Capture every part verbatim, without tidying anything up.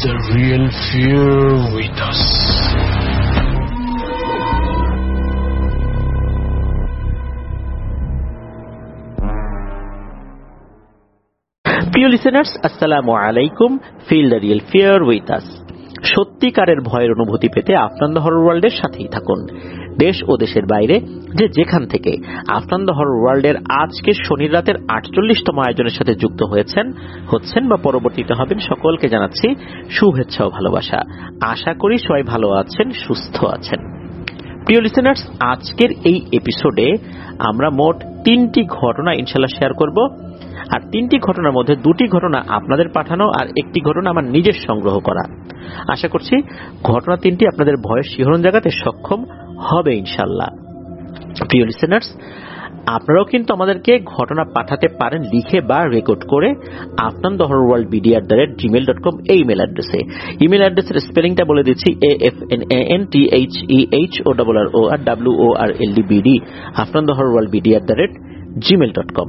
the real fear with us. প্রিয় listeners, আসসালামু আলাইকুম। Feel the real fear with us. সত্যিকারের ভয়ের অনুভূতি পেতে আফটার দ্য হরর ওয়ার্ল্ডের সাথেই থাকুন। দেশ ও দেশের বাইরে যে যেখান থেকে আফটার দ্য হরর ওয়ার্ল্ডের আজকে শনির রাতের আটচল্লিশতম আয়োজনের সাথে যুক্ত হয়েছেন হচ্ছেন বা পরবর্তীতে হবেন, সকলকে জানাচ্ছি শুভেচ্ছা ও ভালোবাসা। আশা করি সবাই ভালো আছেন, সুস্থ আছেন। প্রিয় লিসেনার্স, আজকের এই এপিসোডে আমরা মোট তিনটি ঘটনা ইনশাল্লাহ শেয়ার করব। আর তিনটি ঘটনার মধ্যে দুটি ঘটনা আপনাদের পাঠানো আর একটি ঘটনা আমার নিজের সংগ্রহ করা। আশা করছি ঘটনা তিনটি আপনাদের ভয়ের শিহরণ জাগাতে সক্ষম হবে ইনশাল্লাহ। প্রিয় লিসেনার্স, আপনারাও কিন্তু আমাদেরকে ঘটনা পাঠাতে পারেন লিখে বা রেকর্ড করে after the horror world BD at the rate Gmail dot com এই ইমেল অ্যাড্রেসে। ইমেল অ্যাড্রেসের স্পেলিংটা বলে দিচ্ছি, A F N A N T H E H O double R O R W O R L D BD after the horror world BD at the rate Gmail dot com.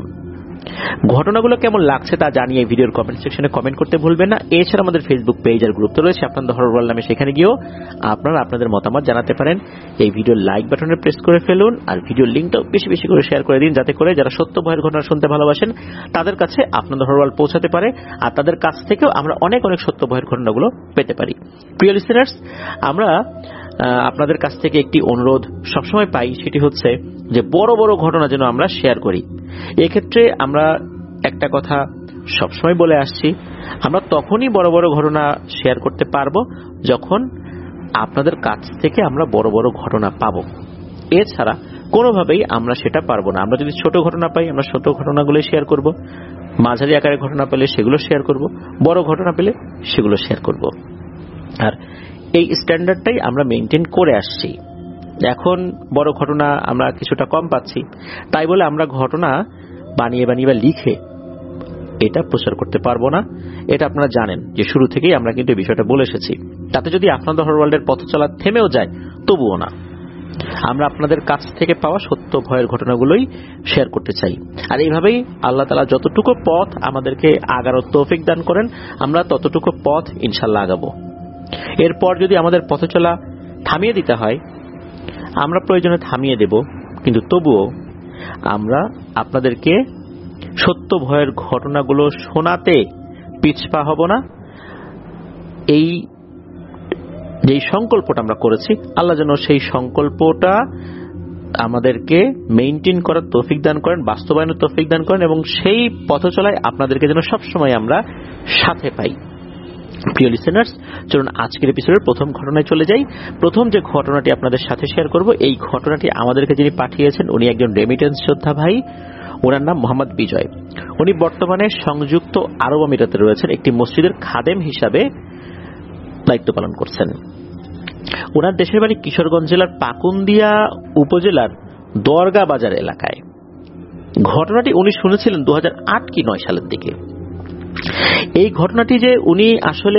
ঘটনাগুলো কেমন লাগছে তা জানিয়ে ভিডিওর comment সেকশনে comment করতে ভুলবেন না। এছাড়া আমাদের ফেসবুক পেজ আর গ্রুপ তো রয়েছে আফটার দ্য হরর ওয়ার্ল্ড নামে, সেখানে গিয়েও আপনারা আপনাদের মতামত জানাতে পারেন। এই ভিডিওর লাইক বাটনে প্রেস করে ফেলুন আর ভিডিওর লিঙ্কটাও বেশি বেশি করে শেয়ার করে দিন, যাতে করে যারা সত্য ভয়ের ঘটনা শুনতে ভালোবাসেন তাদের কাছে আফটার দ্য হরর ওয়ার্ল্ড পৌঁছাতে পারে আর তাদের কাছ থেকেও আমরা অনেক অনেক সত্য ভয়ের ঘটনাগুলো পেতে পারি। প্রিয় লিসেনার্স, আমরা আপনাদের কাছ থেকে একটি অনুরোধ সবসময় পাই, সেটি হচ্ছে যে বড় বড় ঘটনা যেন আমরা শেয়ার করি। এক্ষেত্রে আমরা একটা কথা সবসময় বলে আসছি, আমরা তখনই বড় বড় ঘটনা শেয়ার করতে পারবো যখন আপনাদের কাছ থেকে আমরা বড় বড় ঘটনা পাবো। এছাড়া কোনোভাবেই আমরা সেটা পারবো না। আমরা যদি ছোট ঘটনা পাই আমরা ছোট ঘটনাগুলো শেয়ার করব, মাঝারি আকারের ঘটনা পেলে সেগুলো শেয়ার করব, বড় ঘটনা পেলে সেগুলো শেয়ার করব। আর এই স্ট্যান্ডার্ডটাই আমরা মেইনটেইন করে আসছি। এখন বড় ঘটনা আমরা কিছুটা কম পাচ্ছি, তাই বলে আমরা ঘটনা বানিয়ে বানিয়ে বা লিখে এটা প্রচার করতে পারবো না। এটা আপনারা জানেন যে শুরু থেকেই আমরা কিন্তু এই বিষয়টা বলে এসেছি। তাতে যদি আফটার দ্য হরর ওয়ার্ল্ডের পথ চলা থেমেও যায় তবুও না, আমরা আপনাদের কাছ থেকে পাওয়া সত্য ভয়ের ঘটনাগুলোই শেয়ার করতে চাই। আর এইভাবেই আল্লাহ তাআলা যতটুকু পথ আমাদেরকে আগানোর তৌফিক দান করেন আমরা ততটুকু পথ ইনশাআল্লাহ আগাবো। এরপর যদি আমাদের পথ চলা থামিয়ে দিতে হয় আমরা প্রয়োজনে থামিয়ে দেব, কিন্তু তবুও আমরা আপনাদেরকে সত্য ভয়ের ঘটনাগুলো শোনাতে পিছপা হব না। এই যে সংকল্পটা আমরা করেছি, আল্লাহ যেন সেই সংকল্পটা আমাদেরকে মেইনটেইন করার তৌফিক দান করেন, বাস্তবায়নের তৌফিক দান করেন এবং সেই পথ চলায় আপনাদেরকে যেন সবসময় আমরা সাথে পাই। প্রিয় লিসেনার্স, চলুন আজকের এপিসোডের প্রথম ঘটনায় চলে যাই। প্রথম যে ঘটনাটি আপনাদের সাথে শেয়ার করব, এই ঘটনাটি আমাদেরকে যিনি পাঠিয়েছেন উনি একজন রেমিটেন্স যোদ্ধা ভাই। ওনার নাম মোহাম্মদ বিজয়। উনি বর্তমানে সংযুক্ত আরব আমিরাতে রয়েছেন, একটি মসজিদের খাদেম হিসাবে দায়িত্ব পালন করছেন। ওনার দেশের বাড়ি কিশোরগঞ্জ জেলার পাকুন্দিয়া উপজেলার দরগা বাজার এলাকায়। ঘটনাটি উনি শুনেছিলেন দু হাজার আট কি নয় সালের দিকে। এই ঘটনাটি যে উনি আসলে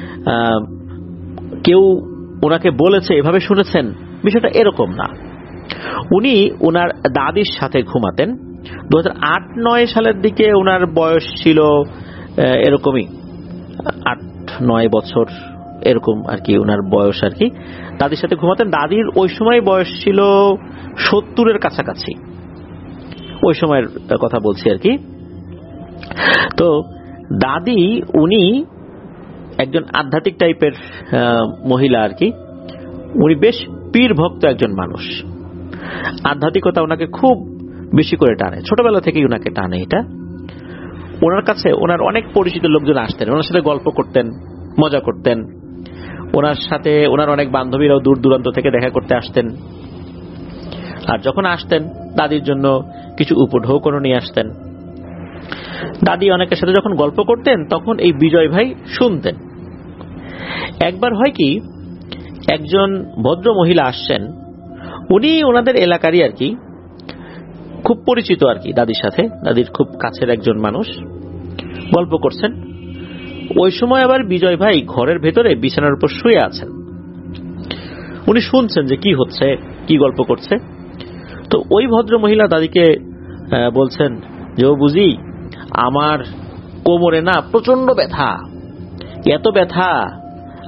কেউ ওনাকে বলেছে এভাবে শুনেছেন, বিষয়টা এরকম না। উনি ওনার দাদির সাথে ঘুমাতেন। দু হাজার আট নয় সালের দিকে ওনার বয়স ছিল এরকমই আট নয় বছর এরকম আর কি ওনার বয়স আর কি। দাদির সাথে ঘুমাতেন। দাদির ওই সময় বয়স ছিল সত্তরের কাছাকাছি, ওই সময়ের কথা বলছি আর কি। তো দাদি উনি একজন আধ্যাত্মিক টাইপের মহিলা আর কি। উনি বেশ পীর ভক্ত একজন মানুষ। আধ্যাত্মিকতা ওনাকে খুব বেশি করে টানে, ছোটবেলা থেকেই ওনাকে টানে এটা। ওনার কাছে ওনার অনেক পরিচিত লোকজন আসতেন, ওনার সাথে গল্প করতেন, মজা করতেন। ওনার সাথে ওনার অনেক বান্ধবীরাও দূর দূরান্ত থেকে দেখা করতে আসতেন। আর যখন আসতেন দাদির জন্য কিছু উপঢৌকন নিয়ে আসতেন। দাদি অনেকের সাথে যখন গল্প করতেন তখন এই বিজয় ভাই শুনতেন। একবার হয় কি, একজন ভদ্র মহিলা আসছেন, উনি ওনাদের এলাকারই আর কি, খুব পরিচিত আর কি দাদির সাথে, দাদির খুব কাছের একজন মানুষ। গল্প করছেন। ওই সময় আবার বিজয় ভাই ঘরের ভেতরে বিছানার উপর শুয়ে আছেন। উনি শুনছেন যে কি হচ্ছে, কি গল্প করছে। তো ওই ভদ্র মহিলা দাদিকে বলছেন যে ও বুঝি আমার কোমরে না প্রচন্ড ব্যথা, এত ব্যথা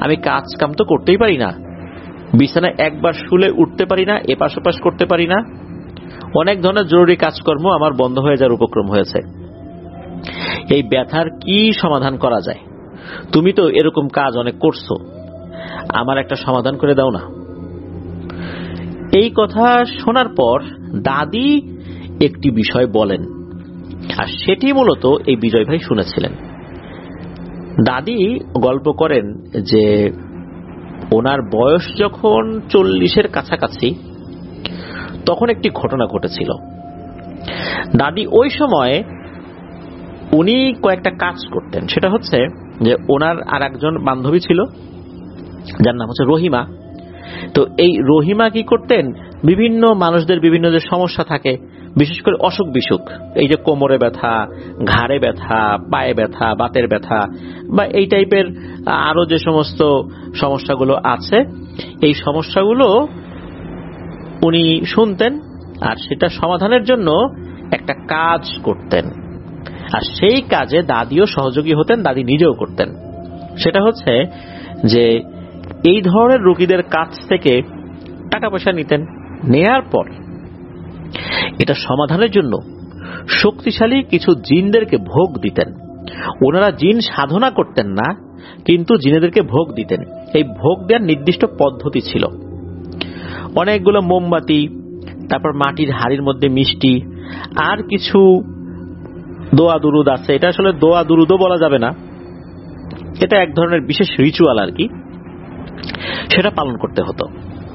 আমি কাজ কাম তো করতেই পারি না, বিছানায় একবার শুলে উঠতে পারি না, এপাশ ওপাশ করতে পারি না, অনেক ধরনের জরুরি কাজকর্ম আমার বন্ধ হয়ে যাওয়ার উপক্রম হয়েছে। এই ব্যথার কি সমাধান করা যায়? তুমি তো এরকম কাজ অনেক করছো, আমার একটা সমাধান করে দাও না। এই কথা শোনার পর দাদি একটি বিষয় বলেন, আর সেটি মূলত এই বিজয় ভাই শুনেছিলেন। দাদি গল্প করেন যে ওনার বয়স যখন চল্লিশের কাছাকাছি তখন একটি ঘটনা ঘটেছিল। দাদি ওই সময় উনি কয়েকটা কাজ করতেন, সেটা হচ্ছে যে ওনার আর একজন বান্ধবী ছিল যার নাম হচ্ছে রহিমা। তো এই রহিমা কি করতেন, বিভিন্ন মানুষদের বিভিন্ন যে সমস্যা থাকে, বিশেষ করে অসুখ বিসুখ, এই যে কোমরে ব্যথা, ঘাড়ে ব্যথা, পায়ে ব্যথা, বাতের ব্যথা বা এই টাইপের আরো যে সমস্ত সমস্যাগুলো আছে, এই সমস্যাগুলো উনি শুনতেন আর সেটা সমাধানের জন্য একটা কাজ করতেন। আর সেই কাজে দাদিও সহযোগী হতেন, দাদি নিজেও করতেন। সেটা হচ্ছে যে এই ধরনের রোগীদের কাছ থেকে টাকা পয়সা নিতেন, নেয়ার পর এটা সমাধানের জন্য শক্তিশালী কিছু জিনদেরকে ভোগ দিতেন। ওনারা জিন সাধনা করতেন না, কিন্তু জিনেদেরকে ভোগ দিতেন। এই ভোগ দেওয়ার নির্দিষ্ট পদ্ধতি ছিল। অনেকগুলো মোমবাতি, তারপর মাটির হাড়ির মধ্যে মিষ্টি, আর কিছু দোয়া দুরুদ আছে। এটা আসলে দোয়া দুরুদও বলা যাবে না, এটা এক ধরনের বিশেষ রিচুয়াল আর কি, সেটা পালন করতে হতো।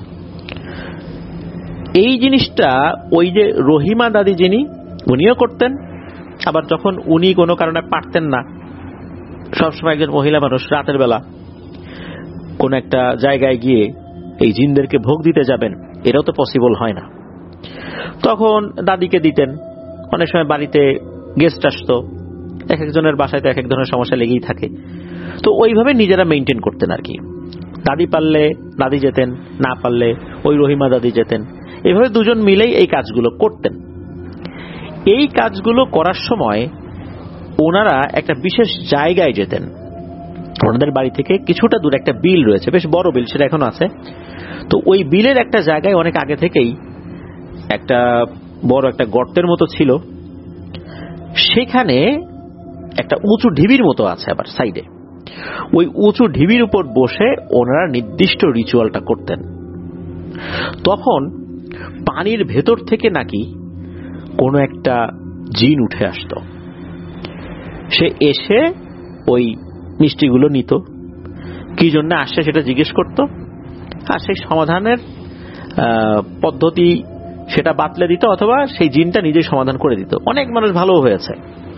এই জিনিসটা ওই যে রহিমা দাদি যিনি, উনিও করতেন। আবার যখন উনি কোনো কারণে পারতেন না, সবসময় একজন মহিলা মানুষ রাতের বেলা কোন একটা জায়গায় গিয়ে এই জিনদেরকে ভোগ দিতে যাবেন, এটাও তো পসিবল হয় না, তখন দাদিকে দিতেন। অনেক সময় বাড়িতে গেস্ট আসতো, এক একজনের বাসায় তো এক এক ধরনের সমস্যা লেগেই থাকে, তো ওইভাবে নিজেরা মেনটেন করতেন আর কি। দাদি পারলে দাদি যেতেন, না পারলে ওই রহিমা দাদি যেতেন, এভাবে দুজন মিলেই এই কাজগুলো করতেন। এই কাজগুলো করার সময় ওনারা একটা বিশেষ জায়গায় যেতেন। ওনাদের বাড়ি থেকে কিছুটা দূরে একটা বিল রয়েছে, বেশ বড় বিল, সেটা এখন আছে। তো ওই বিলের একটা জায়গায় অনেক আগে থেকেই একটা বড় একটা গর্তের মতো ছিল, সেখানে একটা উঁচু ঢিবির মতো আছে আবার সাইডে। ওই উঁচু ঢিবির উপর বসে ওনারা নির্দিষ্ট রিচুয়ালটা করতেন। তখন পানির ভেতর থেকে নাকি কোনো একটা জিন উঠে আসত, সে এসে ওই মিষ্টিগুলো নিত, কি জন্য আসছে সেটা জিজ্ঞেস করত, আর সেই সমাধানের পদ্ধতি সেটা বাতলে দিত, অথবা সেই জিনটা নিজেই সমাধান করে দিত। অনেক মানুষ ভালো হয়েছে।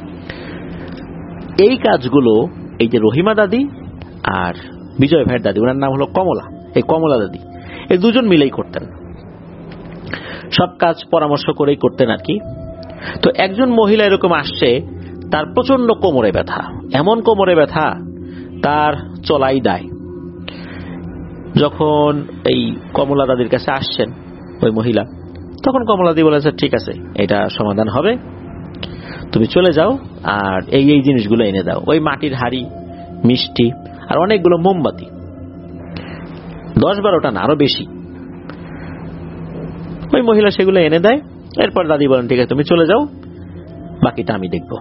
এই কাজগুলো এই যে রহিমা দাদি আর বিজয় ভাইয়ের দাদি, ওনার নাম হলো কমলা, এই কমলা দাদি, এই দুজন মিলেই করতেন। সব কাজ পরামর্শ করেই করতেন আর কি। তো একজন মহিলা এরকম আসছে, তার প্রচন্ড কোমরে ব্যথা, এমন কোমরে ব্যথা তার চলাই দায়। যখন এই কমলা দাদির কাছে আসছেন ওই মহিলা, তখন কমলা দাদি বলেছে, ঠিক আছে, এটা সমাধান হবে, তুমি চলে যাও আর এই এই জিনিসগুলো এনে দাও। ওই মাটির হাড়ি, মিষ্টি আর অনেকগুলো মোমবাতি, দশ বারোটা না আরো বেশি। ওই মহিলা সেগুলো এনে দেয়। এরপর দাদি বলেন, ঠিক আছে তুমি চলে যাও, বাকিটা আমি দেখব।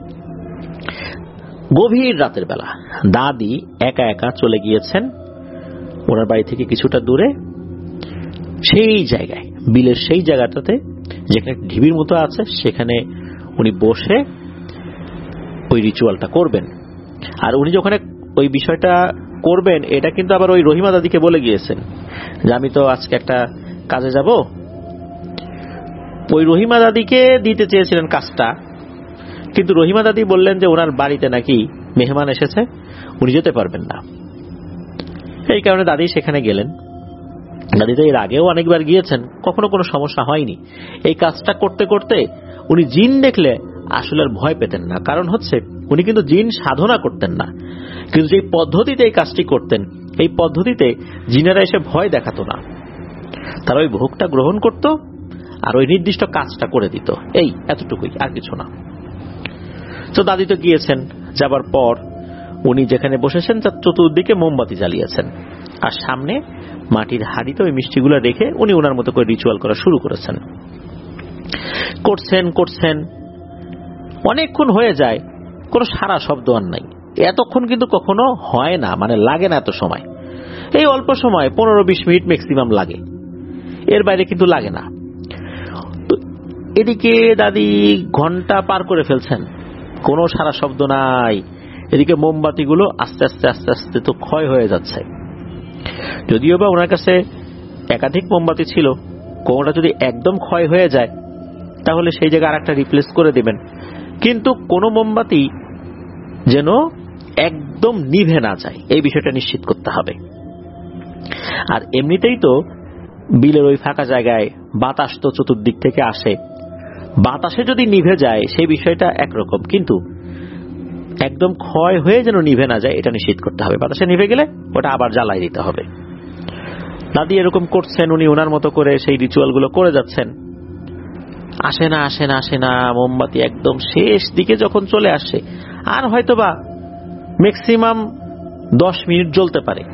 গভীর রাতের বেলা দাদি একা একা চলে গিয়েছেন ওনার বাড়ি থেকে কিছুটা দূরে, সেই জায়গায়, বিলের সেই জায়গাটাতে যেখানে ঢিবির মতো আছে, সেখানে উনি বসে ওই রিচুয়ালটা করবেন। আর উনি যখন ওই বিষয়টা করবেন, এটা কিন্তু আবার ওই রহিমা দাদিকে বলে গিয়েছেন যে আমি তো আজকে একটা কাজে যাব। ওই রহিমা দাদিকে দিতে চেয়েছিলেন কাজটা, কিন্তু রহিমা দাদি বললেন যে ওনার বাড়িতে নাকি মেহমান এসেছে, উনি যেতে পারবেন না। এই কারণে দাদি সেখানে গেলেন। দাদি তো এর আগেও অনেকবার গিয়েছেন, কখনো কোনো সমস্যা হয়নি। এই কাজটা করতে করতে উনি জিন দেখলে আসলে আর ভয় পেতেন না, কারণ হচ্ছে উনি কিন্তু জিন সাধনা করতেন না, কিন্তু যে পদ্ধতিতে এই কাজটি করতেন, এই পদ্ধতিতে জিনেরা এসে ভয় দেখাতো না, তারা ওই ভোগটা গ্রহণ করত আর ওই নির্দিষ্ট কাজটা করে দিত, এই এতটুকুই, আর কিছু না। তো দাদি তো গিয়েছেন, যাবার পর উনি যেখানে বসেছেন তার চতুর্দিকে মোমবাতি জ্বালিয়েছেন, আর সামনে মাটির হাঁড়িতে ওই মিষ্টিগুলো রেখে উনি ওনার মতো করে রিচুয়াল করা শুরু করেছেন। করছেন করছেন অনেকক্ষণ হয়ে যায়, কোনো সারা শব্দ আর নাই। এতক্ষণ কিন্তু কখনো হয় না, মানে লাগে না এত সময়, এই অল্প সময় পনেরো বিশ মিনিট ম্যাক্সিমাম লাগে, এর বাইরে কিন্তু লাগে না। তো এদিকে দাদি ঘন্টা পার করে ফেলছেন, কোনো সারা শব্দ নাই। এদিকে মোমবাতিগুলো আস্তে আস্তে আস্তে আস্তে তো ক্ষয় হয়ে যাচ্ছে। যদিও বা ওনার কাছে একাধিক মোমবাতি ছিল, কোনটা যদি একদম ক্ষয় হয়ে যায় তাহলে সেই জায়গায় আর একটা রিপ্লেস করে দেবেন, কিন্তু কোনো মোমবাতি যেন একদম নিভে না যায় এই বিষয়টা নিশ্চিত করতে হবে। আর এমনিতেই তো বিলের ওই ফাঁকা জায়গায় বাতাস তো চতুর্দিক থেকে আসে, বাতাসে যদি নিভে যায় সেই বিষয়টা একরকম, কিন্তু একদম ক্ষয় হয়ে যেন নিভে না যায় এটা নিশ্চিত করতে হবে। বাতাসে নিভে গেলে ওটা আবার জ্বালাই দিতে হবে। দাদি এরকম করছেন, উনি ওনার মতো করে সেই রিচুয়ালগুলো করে যাচ্ছেন। আসে না আসে না আসে না মোমবাতি একদম শেষ দিকে যখন চলে আসে, আর হয়তোবা ম্যাক্সিমাম দশ মিনিট জ্বলতে পারে,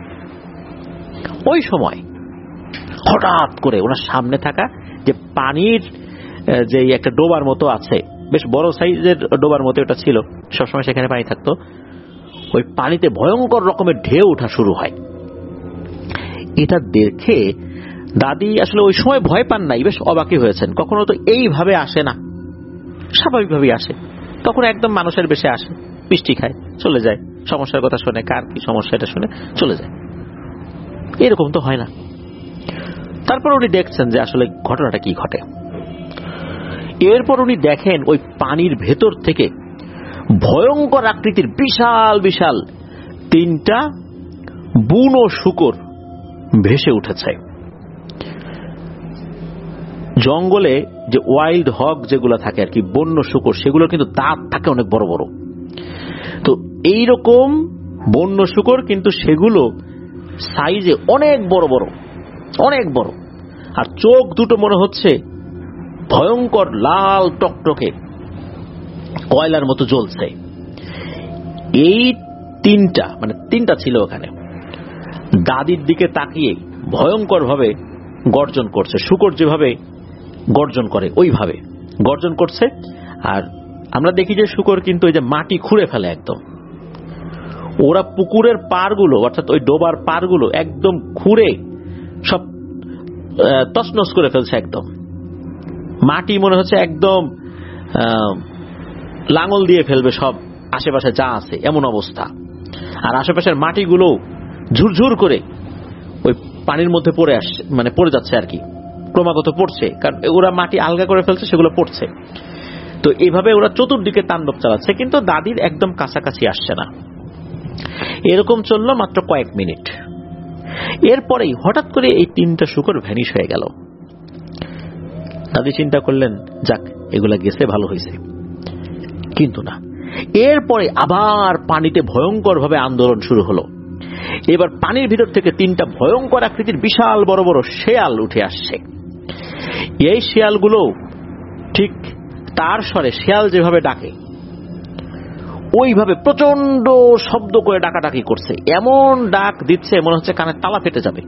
ওই সময় হঠাৎ করে ওনার সামনে থাকা যে পানির যে একটা ডোবার মতো আছে, বেশ বড় সাইজের ডোবার মতো এটা ছিল, সবসময় সেখানে পানি থাকতো, ওই পানিতে ভয়ঙ্কর রকমের ঢেউ ওঠা শুরু হয়। এটা দেখে দাদি আসলে ওই সময় ভয় পান নাই, বেশ অবাকই হয়েছেন। কখনো তো এইভাবে আসে না, স্বাভাবিকভাবেই আসে, তখন একদম মানুষের বেশে আসে, মিষ্টি খায় চলে যায়, সমস্যার কথা শুনে, কার কি সমস্যা এটা শুনে চলে যায়, এরকম তো হয় না। তারপর উনি দেখছেন যে আসলে ঘটনাটা কি ঘটে। এরপর উনি দেখেন ওই পানির ভেতর থেকে ভয়ঙ্কর আকৃতির বিশাল বিশাল তিনটা বুনো শূকর ভেসে উঠেছে। জঙ্গলে যে ওয়াইল্ড হগ যেগুলো থাকে আর কি, বন্য শূকর, সেগুলোর কিন্তু দাঁত থাকে অনেক বড় বড়। তো এইরকম বন্য শূকর, কিন্তু সেগুলো সাইজে অনেক বড় বড়, অনেক বড়, আর চোখ দুটো মনে হচ্ছে ভয়ঙ্কর লাল টকটকে কয়লার মতো জ্বলছে। এই তিনটা মানে তিনটা ছিল ওখানে, দাদির দিকে তাকিয়ে ভয়ঙ্কর ভাবে গর্জন করছে। শূকর যেভাবে গর্জন করে ওইভাবে গর্জন করছে। আর আমরা দেখি যে শূকর কিন্তু ওই যে মাটি খুঁড়ে ফেলে একদম, ওরা পুকুরের পাড়গুলো অর্থাৎ ওই ডোবার পাড়গুলো একদম খুঁড়ে সব তছনছ করে ফেলছে। একদম মাটি মনে হচ্ছে একদম লাঙল দিয়ে ফেলবে সব আশেপাশে যা আছে, এমন অবস্থা। আর আশেপাশের মাটিগুলো ঝুরঝুর করে ওই পানির মধ্যে পড়ে আসছে, মানে পড়ে যাচ্ছে আর কি, ক্রমাগত পড়ছে, কারণ ওরা মাটি আলগা করে ফেলছে, সেগুলো পড়ছে। তো এইভাবে ওরা চতুর্দিকে তাণ্ডব চালাচ্ছে, কিন্তু দাদির একদম কাছাকাছি আসছে না। এরকম চললো মাত্র কয়েক মিনিট। এরপরেই হঠাৎ করে এই তিনটা শূকর ভ্যানিশ হয়ে গেল। দাদি চিন্তা করলেন, যাক এগুলা গেছে, ভালো হয়েছে। কিন্তু না, এরপরে আবার পানিতে ভয়ঙ্কর ভাবে আন্দোলন শুরু হলো। এবার পানির ভিতর থেকে তিনটা ভয়ঙ্কর আকৃতির বিশাল বড় বড় শেয়াল উঠে আসছে। এই শেয়ালগুলো ঠিক তার স্বরে, শেয়াল যেভাবে ডাকে ওইভাবে প্রচন্ড শব্দ করে ডাকাডাকি করছে, এমন ডাক দিচ্ছে মনে হচ্ছে কানের তালা ফেটে যাবে।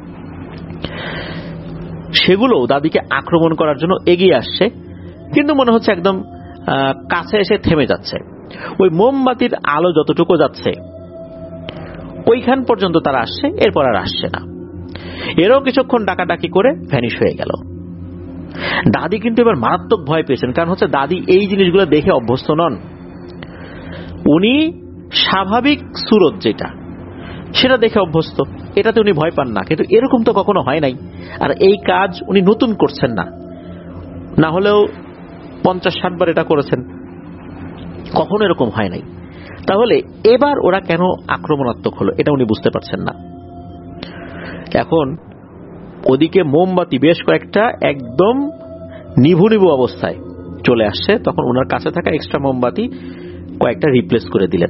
সেগুলো দাদিকে আক্রমণ করার জন্য এগিয়ে আসছে, কিন্তু মনে হচ্ছে একদম কাছে এসে থেমে যাচ্ছে। ওই মোমবাতির আলো যতটুকু যাচ্ছে ওইখান পর্যন্ত তারা আসছে, এরপর আর আসছে না। এরও কিছুক্ষণ ডাকাডাকি করে ভ্যানিশ হয়ে গেল। দাদি কিন্তু এবার মারাত্মক ভয় পেয়েছেন, কারণ হচ্ছে দাদি এই জিনিসগুলো দেখে অভ্যস্ত নন। উনি স্বাভাবিক সুরত যেটা সেটা দেখে অভ্যস্ত, এটাতে উনি ভয় পান না, কিন্তু এরকম তো কখনো হয় নাই। আর এই কাজ উনি নতুন করছেন না, না হলেও পঞ্চাশ ষাট বার এটা করেছেন, কখনো এরকম হয় নাই। তাহলে এবার ওরা কেন আক্রমণাত্মক হলো এটা উনি বুঝতে পারছেন না। এখন ওদিকে মোমবাতি বেশ কয়েকটা একদম নিভু নিভু অবস্থায় চলে আসছে, তখন ওনার কাছে থাকা এক্সট্রা মোমবাতি কয়েকটা রিপ্লেস করে দিলেন।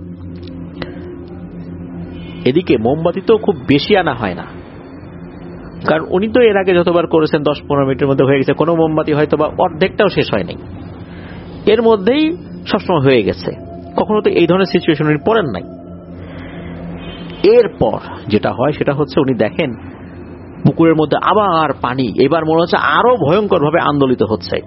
এদিকে মোমবাতি তো খুব বেশি আনা হয় না, কারণ উনি তো এর আগে যতবার করেছেন দশ পনেরো মিনিটের মধ্যে হয়ে গেছে। কোনো মোমবাতি হয়তো বা অর্ধেকটাও শেষ হয়নি, এর মধ্যেই সবসময় হয়ে গেছে। কখনো তো এই ধরনের সিচুয়েশন উনি পড়েন নাই। এরপর যেটা হয় সেটা হচ্ছে উনি দেখেন পুকুরের মধ্যে আবার পানি, এবার মনে হচ্ছে আরো ভয়ঙ্কর ভাবে আন্দোলিত হচ্ছে।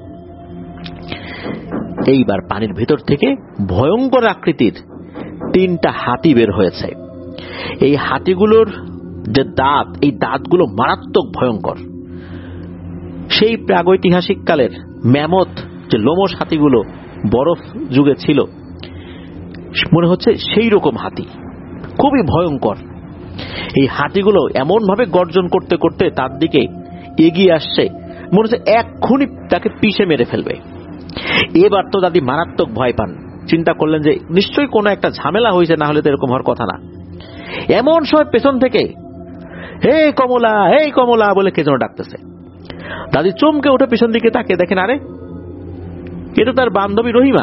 এইবার পানির ভিতর থেকে ভয়ঙ্কর আকৃতির তিনটা হাতি বের হয়েছে। এই হাতিগুলোর যে দাঁত, এই দাঁতগুলো মারাত্মক ভয়ঙ্কর। সেই প্রাগৈতিহাসিক কালের ম্যামথ যে লোমশ হাতিগুলো বরফ যুগে ছিল, মনে হচ্ছে সেই রকম হাতি, খুবই ভয়ঙ্কর। এই হাতিগুলো এমন ভাবে গর্জন করতে করতে তার দিকে এগিয়ে আসছে, মনে হচ্ছে এক্ষুনি তাকে পিষে মেরে ফেলবে। এবার তো দাদি মারাত্মক ভয় পান, চিন্তা করলেন যে নিশ্চয়ই কোনো একটা ঝামেলা হয়েছে, না হলে তো এরকম হওয়ার কথা না। এমন সময় পেছন থেকে হে কমলা, হে কমলা বলে কে যেন ডাকতেছে। দাদি চমকে উঠে পিছন দিকে তাকিয়ে দেখেন, আরে এটা তার বান্ধবী রহিমা।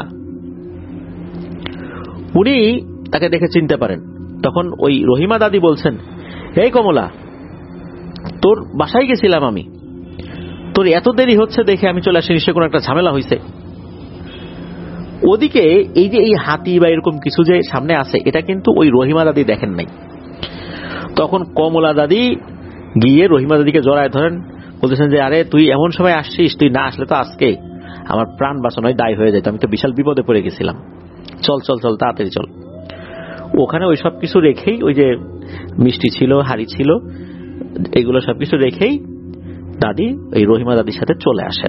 উনি তাকে দেখে চিনতে পারেন। তখন ওই রহিমা দাদি বলছেন, হে কমলা, তোর বাসায় গেছিলাম আমি, তোর এত দেরি হচ্ছে দেখে আমি চলে আসি, নিশ্চয় কোনো একটা ঝামেলা হয়েছে। ওদিকে এই যে এই হাতি বা এরকম কিছু যে সামনে আছে, এটা কিন্তু ওই রহিমা দাদি দেখেন নাই। তখন কমলা দাদি গিয়ে রহিমা দাদিকে জড়ায় ধরেন, বলতেছেন যে আরে তুই এমন সময় আসছিস, তুই না আসলে তো আজকে আমার প্রাণ বাঁচানোয় দায় হয়ে যেত, আমি তো বিশাল বিপদে পড়ে গেছিলাম, চল চল চল তাড়াতাড়ি চল। ওখানে ওই সব কিছু রেখেই, ওই যে মিষ্টি ছিল, হাড়ি ছিল, এগুলো সবকিছু রেখেই দাদি এই রহিমা দাদির সাথে চলে আসেন।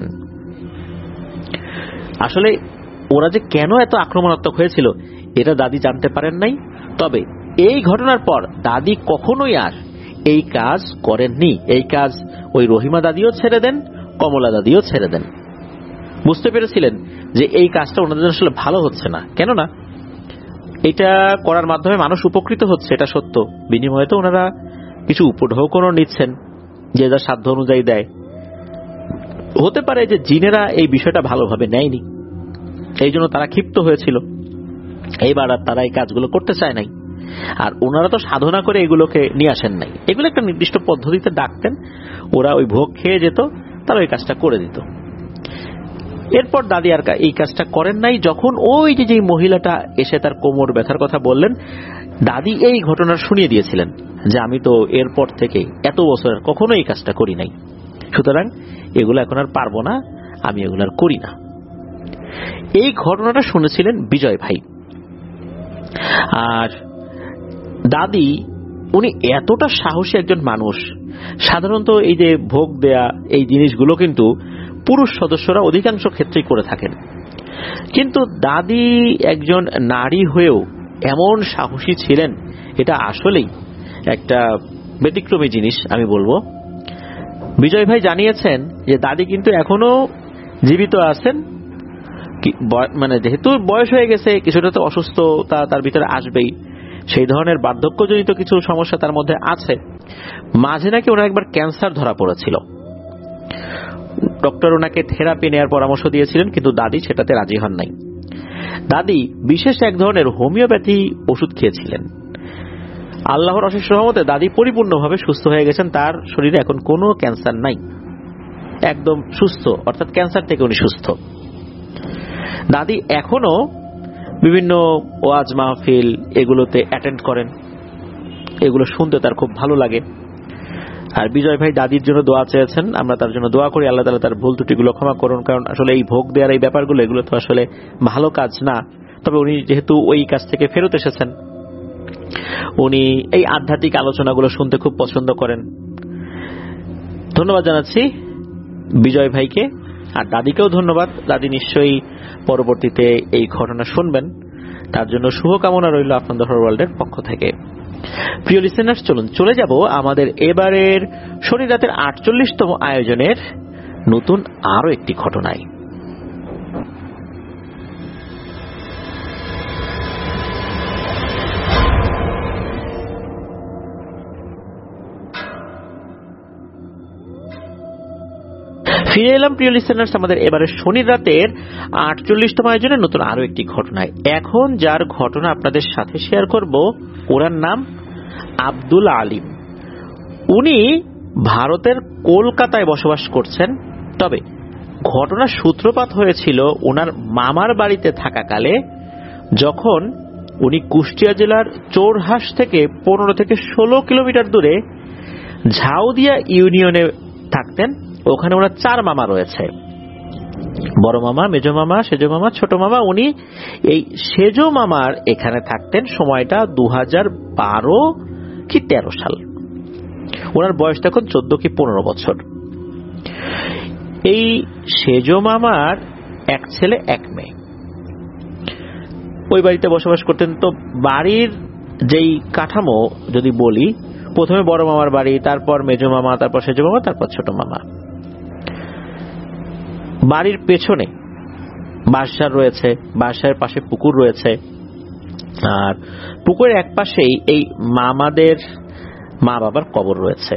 আসলে ওরা যে কেন এত আক্রমণাত্মক হয়েছিল এটা দাদি জানতে পারেন নাই। তবে এই ঘটনার পর দাদি কখনোই আর এই কাজ করেননি। এই কাজ ওই রহিমা দাদিও ছেড়ে দেন, কমলা দাদিও ছেড়ে দেন। বুঝতে পেরেছিলেন যে এই কাজটা ওনাদের আসলে ভালো হচ্ছে না, কেননা এটা করার মাধ্যমে মানুষ উপকৃত হচ্ছে, এটা সত্য, বিনিময়ে তো ওনারা কিছু উপঢৌকনও নিচ্ছেন, যে যার সাধ্য অনুযায়ী দেয়। হতে পারে যে জিনেরা এই বিষয়টা ভালোভাবে নেয়নি, এই জন্য তারা ক্ষিপ্ত হয়েছিল, এইবার আর তারা এই কাজগুলো করতে চায় নাই। আর ওনারা তো সাধনা করে এগুলোকে নিয়ে আসেন নাই, এগুলো একটা নির্দিষ্ট পদ্ধতিতে ডাকতেন, ওরা ওই ভোগ খেয়ে যেত, তারা ওই কাজটা করে দিত। এরপর দাদি আর এই কাজটা করেন নাই। যখন ওই যে যে মহিলাটা এসে তার কোমর ব্যথার কথা বললেন, দাদি এই ঘটনা শুনিয়ে দিয়েছিলেন যে আমি তো এরপর থেকে এত বছর কখনো এই কাজটা করি নাই, সুতরাং এগুলো এখন আর পারবো না, আমি এগুলো আর করি না। এই ঘটনাটা শুনেছিলেন বিজয় ভাই। আর দাদি উনি এতটা সাহসী একজন মানুষ। সাধারণত এই যে ভোগ দেয়া এই জিনিসগুলো কিন্তু পুরুষ সদস্যরা অধিকাংশ ক্ষেত্রেই করে থাকেন, কিন্তু দাদি একজন নারী হয়েও এমন সাহসী ছিলেন, এটা আসলেই একটা ব্যতিক্রমী জিনিস আমি বলবো। বিজয় ভাই জানিয়েছেন যে দাদি কিন্তু এখনো জীবিত আছেন, মানে যেহেতু বয়স হয়ে গেছে, কিছুটা তো অসুস্থতা তার ভিতরে আসবেই, সেই ধরনের বার্ধক্যজনিত কিছু সমস্যা তার মধ্যে আছে। মাঝে নাকি ওনার একবার ক্যান্সার ধরা পড়েছিল, ডক্টর ওনাকে থেরাপি নেওয়ার পরামর্শ দিয়েছিলেন, কিন্তু দাদি সেটাতে রাজি হন নাই। দাদি বিশেষ এক ধরনের হোমিওপ্যাথি ওষুধ খেয়েছিলেন। আল্লাহর অশেষ রহমতে দাদি পরিপূর্ণভাবে সুস্থ হয়ে গেছেন, তার শরীরে এখন কোনো ক্যান্সার নাই, একদম সুস্থ, অর্থাৎ ক্যান্সার থেকে উনি সুস্থ। দাদি এখনো বিভিন্ন ওয়াজ মাহফিল এগুলোতে অ্যাটেন্ড করেন, এগুলো শুনতে তার খুব ভালো লাগে। আর বিজয় ভাই দাদির জন্য দোয়া চেয়েছেন, আমরা তার জন্য দোয়া করি আল্লাহ তাআলা তার ভুল ত্রুটিগুলো ক্ষমা করুন, কারণ আসলে এই ভোগ দেওয়ার এই ব্যাপারগুলো এগুলো তো আসলে ভালো কাজ না। তবে উনি যেহেতু ওই কাজ থেকে ফেরত এসেছেন, উনি এই আধ্যাত্মিক আলোচনাগুলো শুনতে খুব পছন্দ করেন। ধন্যবাদ জানাচ্ছি বিজয় ভাইকে, আর দাদিকেও ধন্যবাদ। দাদি নিশ্চয়ই পরবর্তীতে এই ঘটনা শুনবেন, তার জন্য শুভকামনা রইল আপনাদের হরর ওয়ার্ল্ডের পক্ষ থেকে। প্রিয় লিসেনার্স, চলুন চলে যাব আমাদের এবারের শনি রাতের আটচল্লিশতম আয়োজনের নতুন আরো একটি ঘটনায়। ফিরে এলাম প্রিয় লিসেনার্স আমাদের এবারে শনি রাতের আটচল্লিশতম আয়োজনের নতুন আরো একটি ঘটনায়। এখন যার ঘটনা আপনাদের সাথে শেয়ার করব, ওনার নাম আব্দুল আলিম। উনি ভারতের কলকাতায় বসবাস করছেন। তবে ঘটনার সূত্রপাত হয়েছিল ওনার মামার বাড়িতে থাকাকালে, যখন উনি কুষ্টিয়া জেলার চোরহাস থেকে পনেরো থেকে ষোলো কিলোমিটার দূরে ঝাউদিয়া ইউনিয়নে থাকতেন। ওখানে ওনার চার মামা রয়েছে, বড় মামা, মেজো মামা, সেজো মামা, ছোট মামা। উনি এই সেজো মামার এখানে থাকতেন। সময়টা দু হাজার বারো কি তেরো সাল। ওনার বয়স তখন চোদ্দ কি পনেরো বছর। এই সেজো মামার এক ছেলে এক মেয়ে ওই বাড়িতে বসবাস করতেন। তো বাড়ির যেই কাঠামো যদি বলি, প্রথমে বড় মামার বাড়ি, তারপর মেজো মামা, তারপর সেজো মামা, তারপর ছোট মামা। বাড়ির পেছনে বাঁশঝাড় রয়েছে, বাঁশঝাড়ের পাশে পুকুর রয়েছে, আর পুকুরের এক পাশেই এই মামাদের মা বাবার কবর রয়েছে।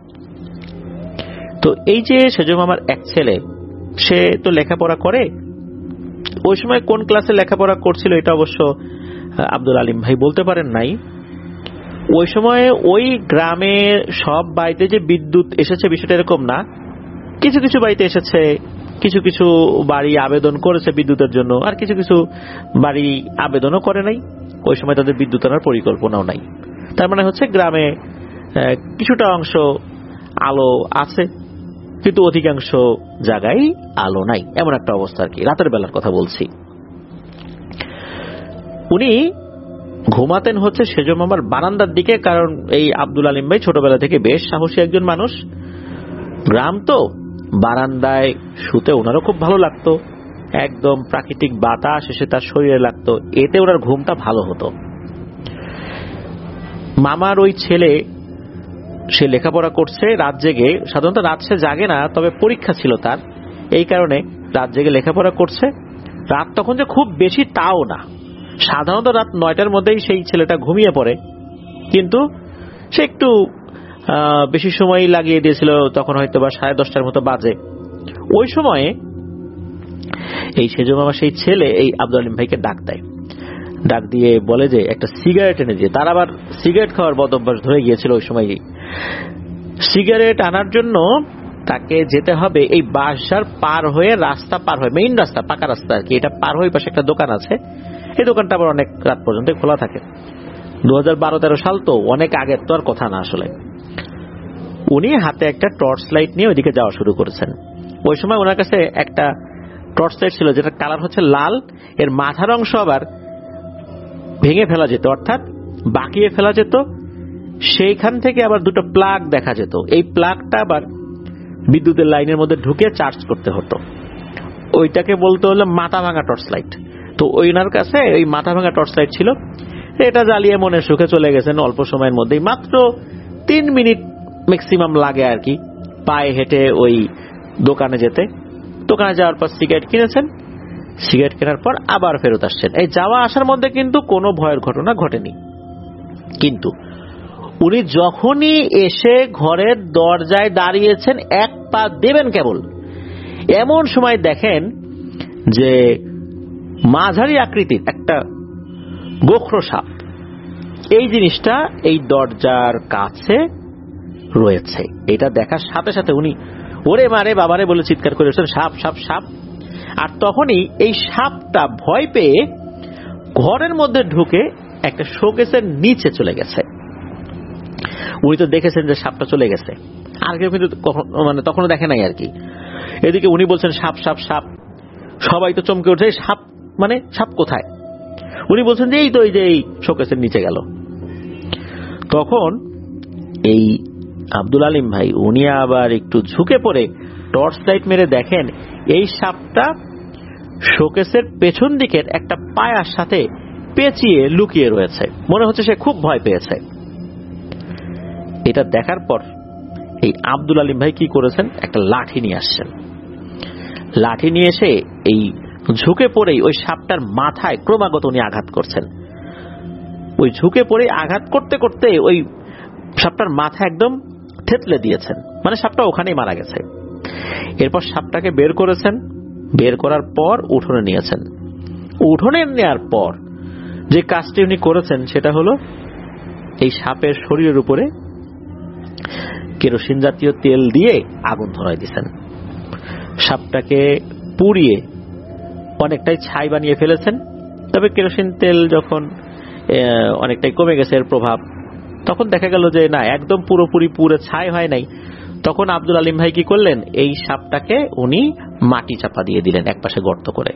তো এই যে সেজো মামার এক ছেলে, সে তো লেখাপড়া করে। ওই সময় কোন ক্লাসে লেখাপড়া করছিল এটা অবশ্য আব্দুল আলিম ভাই বলতে পারেন নাই। ওই সময়ে ওই গ্রামে সব বাড়িতে যে বিদ্যুৎ এসেছে বিষয়টা এরকম না, কিছু কিছু বাড়িতে এসেছে, কিছু কিছু বাড়ি আবেদন করেছে বিদ্যুতের জন্য, আর কিছু কিছু বাড়ি আবেদনও করে নাই। ওই সময় তাদের বিদ্যুৎ আনার পরিকল্পনাও নাই। তার মানে হচ্ছে গ্রামে কিছুটা অংশ আলো আছে, কিন্তু অধিকাংশ জায়গায় আলো নাই, এমন একটা অবস্থা আর কি। রাতের বেলার কথা বলছি। উনি ঘুমাতেন হচ্ছে সেজো মামার বারান্দার দিকে, কারণ এই আব্দুল আলিম ভাই ছোটবেলা থেকে বেশ সাহসী একজন মানুষ। গ্রাম তো, বারান্দায় শুতে ওনারও খুব ভালো লাগতো। একদম প্রাকৃতিক বাতাস এসে তার শরীরে লাগতো, এতে ওনার ঘুমটা ভালো হতো। মামার ওই ছেলে, সে লেখাপড়া করছে রাত জেগে। সাধারণত রাত সে জাগে না, তবে পরীক্ষা ছিল তার, এই কারণে রাত জেগে লেখাপড়া করছে। রাত তখন যে খুব বেশি তাও না, সাধারণত রাত নয়টার মধ্যেই সেই ছেলেটা ঘুমিয়ে পড়ে, কিন্তু সে একটু বেশি সময় লাগিয়ে দিয়েছিল, তখন হয়তো বা সাড়ে দশটার মতো বাজে। ওই সময়ে এই সেজো মামা সেই ছেলে এই আব্দুল আলিম ভাইকে ডাক দেয়। ডাক দিয়ে বলে যে একটা সিগারেট এনে দিয়ে। তার আবার সিগারেট খাওয়ার বদ অভ্যাস ধরে গিয়েছিল ওই সময়। সিগারেট আনার জন্য তাকে যেতে হবে এই বাঁশঝাড় পার হয়ে, রাস্তা পার হয়ে, মেইন রাস্তা, পাকা রাস্তা আর কি, এটা পার হয়ে পাশে একটা দোকান আছে। এই দোকানটা আবার অনেক রাত পর্যন্ত খোলা থাকে। দু হাজার বারো তেরো সাল তো, অনেক আগের তো আর কথা না আসলে। উনি হাতে একটা টর্চ লাইট নিয়ে ওইদিকে যাওয়া শুরু করেছেন। ওই সময় ওনার কাছে একটা টর্চ লাইট ছিল যেটা কালার হচ্ছে লাল, এর মাথার অংশ আবার ভেঙে ফেলা যেত, অর্থাৎ বাঁকিয়ে ফেলা যেত। সেইখান থেকে আবার দুটো প্লাগ দেখা যেত। এই প্লাগটা আবার বিদ্যুতের লাইনের মধ্যে ঢুকে চার্জ করতে হতো। ওইটাকে বলতে হলো মাথা ভাঙা টর্চ লাইট। তো ওনার কাছে ওই মাথা ভাঙা টর্চ লাইট ছিল। এটা জ্বালিয়ে মনে সুখে চলে গেছেন অল্প সময়ের মধ্যেই। মাত্র তিন মিনিট ম্যাক্সিমাম লাগে আর কি পায়ে হেঁটে ওই দোকানে যেতে। দোকানে যাওয়ার পর সিগারেট কিনেছেন, সিগারেট কেনার পর আবার ফেরত আসছেন। এই যাওয়া আসার মধ্যে কিন্তু কোনো ভয়ের ঘটনা ঘটেনি। কিন্তু উনি যখনই এসে ঘরের দরজায় দাঁড়িয়েছেন, এক পা দেবেন কেবল, এমন সময় দেখেন যে মাঝারি আকৃতির একটা গোখরো সাপ, এই জিনিসটা এই দরজার কাছে রয়েছে। এটা দেখার সাথে সাথে উনি ওরে মারে বাবারে বলে চিৎকার করে উঠছেন, সাপ সাপ সাপ। আর তখনই এই সাপটা ভয় পেয়ে ঘরের মধ্যে ঢুকে একটা শোকেসের নিচে চলে গেছে। উনি তো দেখেছেন যে সাপটা চলে গেছে, আর কেউ কিন্তু মানে তখনও দেখে নাই আর কি। এদিকে উনি বলছেন সাপ সাপ সাপ, সবাই তো চমকে উঠে, সাপ মানে সাপ কোথায়? উনি বলছেন যে এই তো এই যে এই শোকেসের নিচে গেল। তখন এই আব্দুল আলিম ভাই উনি আবার একটু ঝুঁকে পড়ে টর্চ লাইট মেরে দেখেন এই সাপটা শোকেসের পেছন দিকের একটা পায়ার সাথে পেঁচিয়ে লুকিয়ে রয়েছে। মনে হচ্ছে সে খুব ভয় পেয়েছে। এটা দেখার পর এই আব্দুল আলিম ভাই কি করেছেন, একটা লাঠি নিয়ে আসছেন। লাঠি নিয়ে এসে এই ঝুঁকে পড়েই ওই সাপটার মাথায় ক্রমাগত উনি আঘাত করছেন। ওই ঝুঁকে পড়ে আঘাত করতে করতে ওই সাপটার মাথা একদম থেতলে দিয়েছেন, মানে সাপটা ওখানেই মারা গেছে। এরপর সাপটাকে বের করেছেন, বের করার পর উঠোনে নিয়েছেন। উঠোনে নেওয়ার পর যে কাজটি উনি করেছেন সেটা হলো এই সাপের শরীরের উপরে কেরোসিন জাতীয় তেল দিয়ে আগুন ধরাই দিয়েছেন। সাপটাকে পুড়িয়ে অনেকটাই ছাই বানিয়ে ফেলেছেন। তবে কেরোসিন তেল যখন অনেকটাই কমে গেছে এর প্রভাব। তখন দেখা গেল যে না, একদম পুরোপুরি পুরো ছাই হয় নাই। তখন আব্দুল আলিম ভাই কি করলেন, এই সাপটাকে উনি মাটি চাপা দিয়ে দিলেন এক পাশে গর্ত করে।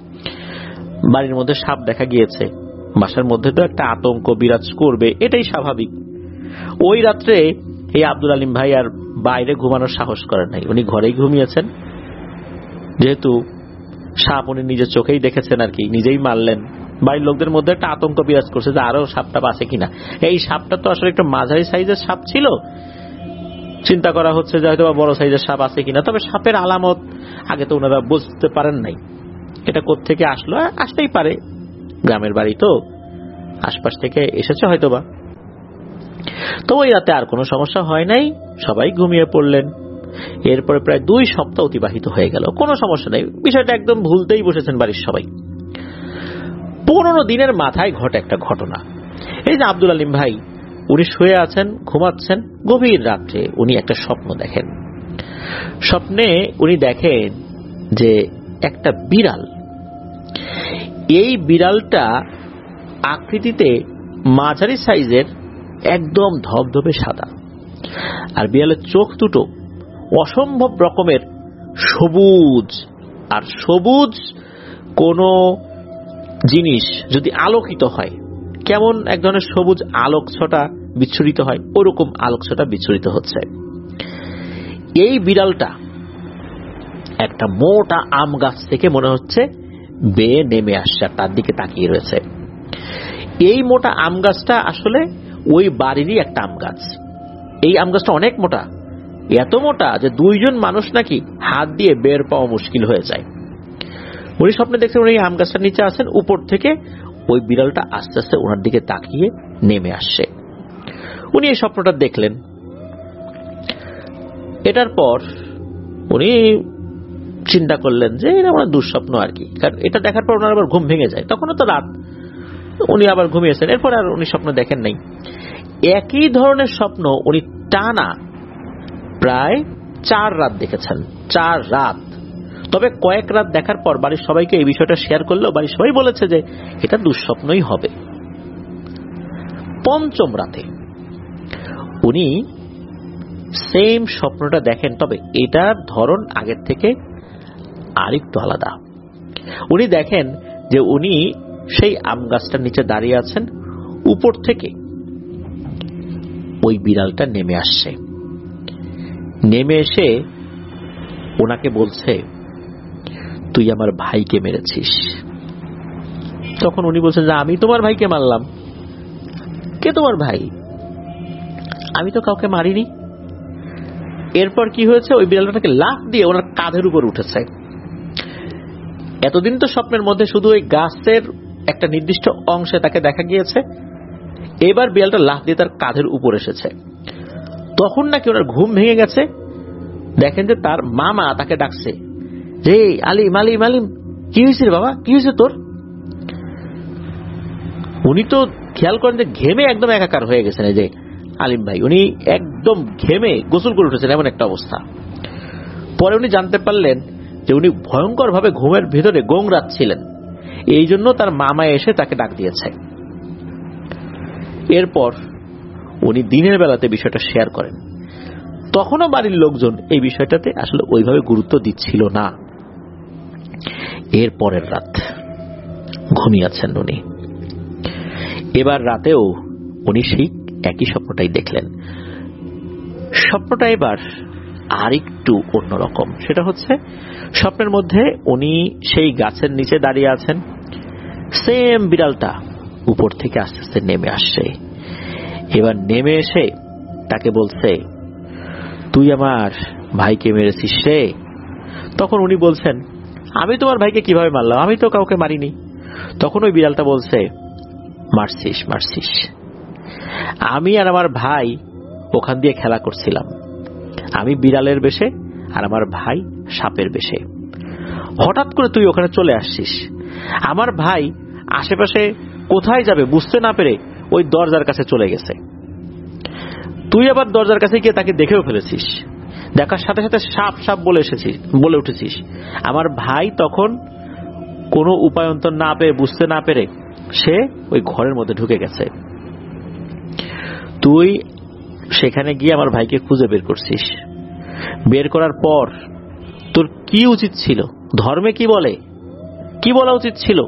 বাড়ির মধ্যে সাপ দেখা গিয়েছে, বাসার মধ্যে তো একটা আতঙ্ক বিরাজ করবে, এটাই স্বাভাবিক। ওই রাত্রে এই আব্দুল আলিম ভাই আর বাইরে ঘুমানোর সাহস করেন নাই, উনি ঘরেই ঘুমিয়েছেন। যেহেতু সাপ উনি নিজের চোখেই দেখেছেন আর কি, নিজেই মারলেন। বাড়ির লোকদের মধ্যে একটা আতঙ্ক বিরাজ করছে যে আরো সাপটা আছে কিনা। এই সাপটা তো আসলে একটা মাঝারি সাইজের সাপ ছিল, চিন্তা করা হচ্ছে যে হয়তো বড় সাইজের সাপ আছে কিনা। তবে সাপের আলামত আগে তো ওনারা বুঝতে পারেন নাই, এটা কোত্থেকে আসলো, আসতেই পারে, গ্রামের বাড়ি তো, আশপাশ থেকে এসেছে হয়তোবা। তো ওই রাতে আর কোনো সমস্যা হয় নাই, সবাই ঘুমিয়ে পড়লেন। এরপরে প্রায় দুই সপ্তাহ অতিবাহিত হয়ে গেল, কোনো সমস্যা নেই, বিষয়টা একদম ভুলতেই বসেছেন বাড়ির সবাই। পনেরো দিনের মাথায় ঘটে একটা ঘটনা। এই যে আব্দুল আলিম ভাই, উনি শুয়ে আছেন, ঘুমাচ্ছেন, গভীর রাত্রে উনি একটা স্বপ্ন দেখেন। স্বপ্নে উনি দেখেন যে একটা বিড়াল, এই বিড়ালটা আকৃতিতে মাঝারি সাইজের, একদম ধবধবে সাদা, আর বিড়ালের চোখ দুটো অসম্ভব রকমের সবুজ। আর সবুজ কোন জিনিস যদি আলোকিত হয়, কেমন এক ধরনের সবুজ আলোক ছটা বিচ্ছুরিত হয়, ওরকম আলোক ছটা বিচ্ছুরিত হচ্ছে। এই বিড়ালটা একটা মোটা আম গাছ থেকে মনে হচ্ছে বেয়ে নেমে আসছে, আর তার দিকে তাকিয়ে রয়েছে। এই মোটা আম গাছটা আসলে ওই বাড়িরই একটা আম গাছ। এই আম গাছটা অনেক মোটা, এত মোটা যে দুইজন মানুষ নাকি হাত দিয়ে বের পাওয়া মুশকিল হয়ে যায়। উনি স্বপ্নে দেখছেন উনি আম গাছটার নিচে আছেন, উপর থেকে ওই বিড়ালটা আস্তে আস্তে ওনার দিকে তাকিয়ে নেমে আসছে। উনি এই স্বপ্নটা দেখলেন। এটার পর উনি চিন্তা করলেন যে এটা আমার দুঃস্বপ্ন আর কি, কারণ এটা দেখার পর ওনার আবার ঘুম ভেঙে যায়। তখনও তো রাত, উনি আবার ঘুমিয়েছেন। এরপর আর উনি স্বপ্ন দেখেন নাই। একই ধরনের স্বপ্ন উনি টানা প্রায় চার রাত দেখেছেন, চার রাত। তবে কয়েক রাত দেখার পর বাড়ির সবাইকে এই বিষয়টা শেয়ার করলেও বাড়ির সবাই বলেছে যে এটা দুঃস্বপ্নই হবে। পঞ্চম রাতে উনি সেম স্বপ্নটা দেখেন, তবে এটার ধরন আগের থেকে আরেকটু আলাদা। উনি দেখেন যে উনি সেই আম গাছটার নিচে দাঁড়িয়ে আছেন, উপর থেকে ওই বিড়ালটা নেমে আসছে। নেমে এসে ওনাকে বলছে, তুই আমার ভাইকে মেরেছিস। তখন উনি বলছেন যে আমি তোমার ভাইকে মারলাম? কে তোমার ভাই? আমি তো কাউকে মারিনি। এরপর কি হয়েছে, ওই বিড়ালটাকে লাফ দিয়ে ওনার কাঁধের উপর উঠেছে। এতদিন তো স্বপ্নের মধ্যে শুধু ওই গাছের একটা নির্দিষ্ট অংশে তাকে দেখা গিয়েছে, এবার বিড়ালটা লাফ দিয়ে তার কাঁধের উপর এসেছে। তখন নাকি ওনার ঘুম ভেঙে গেছে। দেখেন যে তার মামা তাকে ডাকছে, যে আলিম আলিম আলিম, কি হয়েছে বাবা, কি হয়েছে তোর? উনি তো খেয়াল করেন যে ঘেমে একদম একাকার হয়ে গেছেন। এই যে আলিম ভাই, উনি একদম ঘেমে গোসল করে উঠেছেন, এমন একটা অবস্থা। পরে উনি জানতে পারলেন যে উনি ভয়ঙ্কর ভাবে ঘুমের ভিতরে গোংরাচ্ছিলেন, এই জন্য তার মামা এসে তাকে ডাক দিয়েছে। এরপর উনি দিনের বেলাতে বিষয়টা শেয়ার করেন। তখনও বাড়ির লোকজন এই বিষয়টাতে আসলে ওইভাবে গুরুত্ব দিচ্ছিল না। এর পরের রাত ঘুমিয়েছেন উনি। এবার রাতেও উনি সেই একই স্বপ্নটাই দেখলেন। স্বপ্নটা এবার আরেকটু অন্যরকম। সেটা হচ্ছে, স্বপ্নের মধ্যে উনি সেই গাছের নিচে দাঁড়িয়ে আছেন, সেম বিড়ালটা উপর থেকে আস্তে আস্তে নেমে আসছে। এবার নেমে এসে তাকে বলছে, তুই আমার ভাইকে মেরেছিস রে। তখন উনি বলছেন, আমি তোমার ভাইকে কিভাবে মারলাম, আমি তো কাউকে মারিনি। তখন ওই বিড়ালটা বলছে, মারছিস মারছিস, আমি আর আমার ভাই ওখান দিয়ে খেলা করছিলাম। আমি বিড়ালের বেশে আর আমার ভাই সাপের বেশে। হঠাৎ করে তুই ওখানে চলে আসছিস। আমার ভাই আশেপাশে কোথায় যাবে বুঝতে না পেরে ওই দরজার কাছে চলে গেছে। তুই আবার দরজার কাছে গিয়ে তাকে দেখেও ফেলেছিস। দেখার সাথে সাথে সাপ সাপ বলে এসেছিস, বলে উঠেছিস। আমার ভাই তখন কোনো উপায়ন্তর না পেয়ে, বুঝতে না পেরে সে ওই ঘরের মধ্যে ঢুকে গেছে। তুই সেখানে গিয়ে আমার ভাইকে খুঁজে বের করছিস। বের করার পর তোর কি উচিত ছিল? ধর্মে কি বলে, কি বলা উচিত ছিল?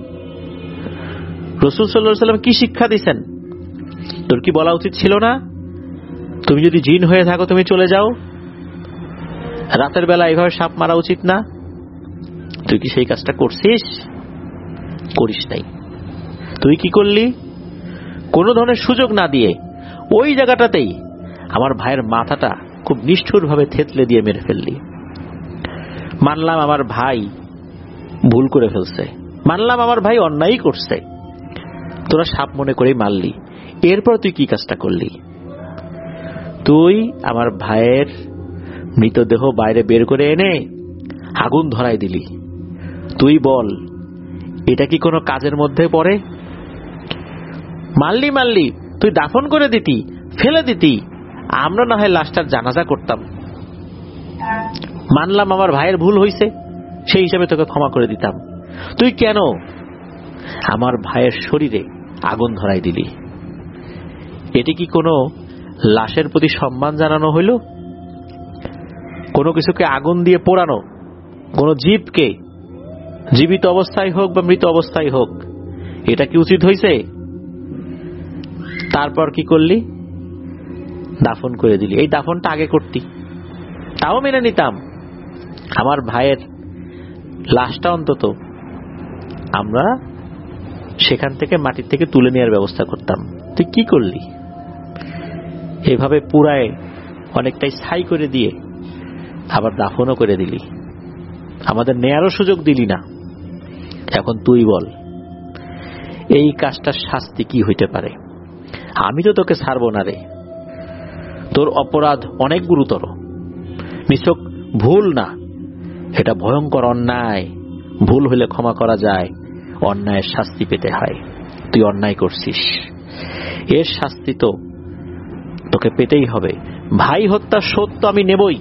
রাসূল সাল্লাল্লাহু আলাইহি ওয়াসাল্লাম কি শিক্ষা দিয়েছেন? তোর কি বলা উচিত ছিল না, তুমি যদি জিন হয়ে থাকো তুমি চলে যাও? রাতের বেলা এইভাবে সাপ মারা উচিত না? তুই কি সেই কাজটা করছিস? করিস নাই। তুই কি করলি? কোনো ধরনের সুযোগ না দিয়ে ওই জায়গাটাতেই আমার ভাইয়ের মাথাটা খুব নিষ্ঠুর ভাবে থেতলে দিয়ে মেরে ফেললি। মানলাম আমার ভাই ভুল করে ফেলছে, মানলাম আমার ভাই অন্যায় করছে, তোরা সাপ মনে করেই মারলি। এরপর তুই কি কাজটা করলি? তুই আমার ভাইয়ের মৃতদেহ বাইরে বের করে এনে আগুন ধরাই দিলি। তুই বল, এটা কি কোনো কাজের মধ্যে পড়ে? মারলি মারলি তুই দাফন করে দিতি, ফেলে দিতি, আমরা না হয় লাশটার জানাজা করতাম। মানলাম আমার ভাইয়ের ভুল হয়েছে, সেই হিসাবে তোকে ক্ষমা করে দিতাম। তুই কেন আমার ভাইয়ের শরীরে আগুন ধরাই দিলি? এটি কি কোনো লাশের প্রতি সম্মান জানানো হইল? কোনো কিছুকে আগুন দিয়ে পোড়ানো, কোনো জীবকে, জীবিত অবস্থায় হোক বা মৃত অবস্থায় হোক, এটা কি উচিত হয়েছে? তারপর কি করলি? দাফন করে দিলি। এই দাফনটা আগে করতি, তাও মেনে নিতাম। আমার ভাইয়ের লাশটা অন্তত আমরা সেখান থেকে মাটির থেকে তুলে নেওয়ার ব্যবস্থা করতাম। তুই কি করলি? এভাবে পুরায় অনেকটাই ছাই করে দিয়ে আবার দাফনও করে দিলি, আমাদের নেয়ারও সুযোগ দিলি না। এখন তুই বল, এই কাজটার শাস্তি কি হইতে পারে? আমি তো তোকে ছাড়বো না রে। তোর অপরাধ অনেক গুরুতর, নিছক ভুল না, এটা ভয়ঙ্কর অন্যায়। ভুল হইলে ক্ষমা করা যায়, অন্যায়ের শাস্তি পেতে হয়। তুই অন্যায় করছিস, এর শাস্তি তো তোকে পেতেই হবে। ভাই হত্যার শোধ তো আমি নেবই।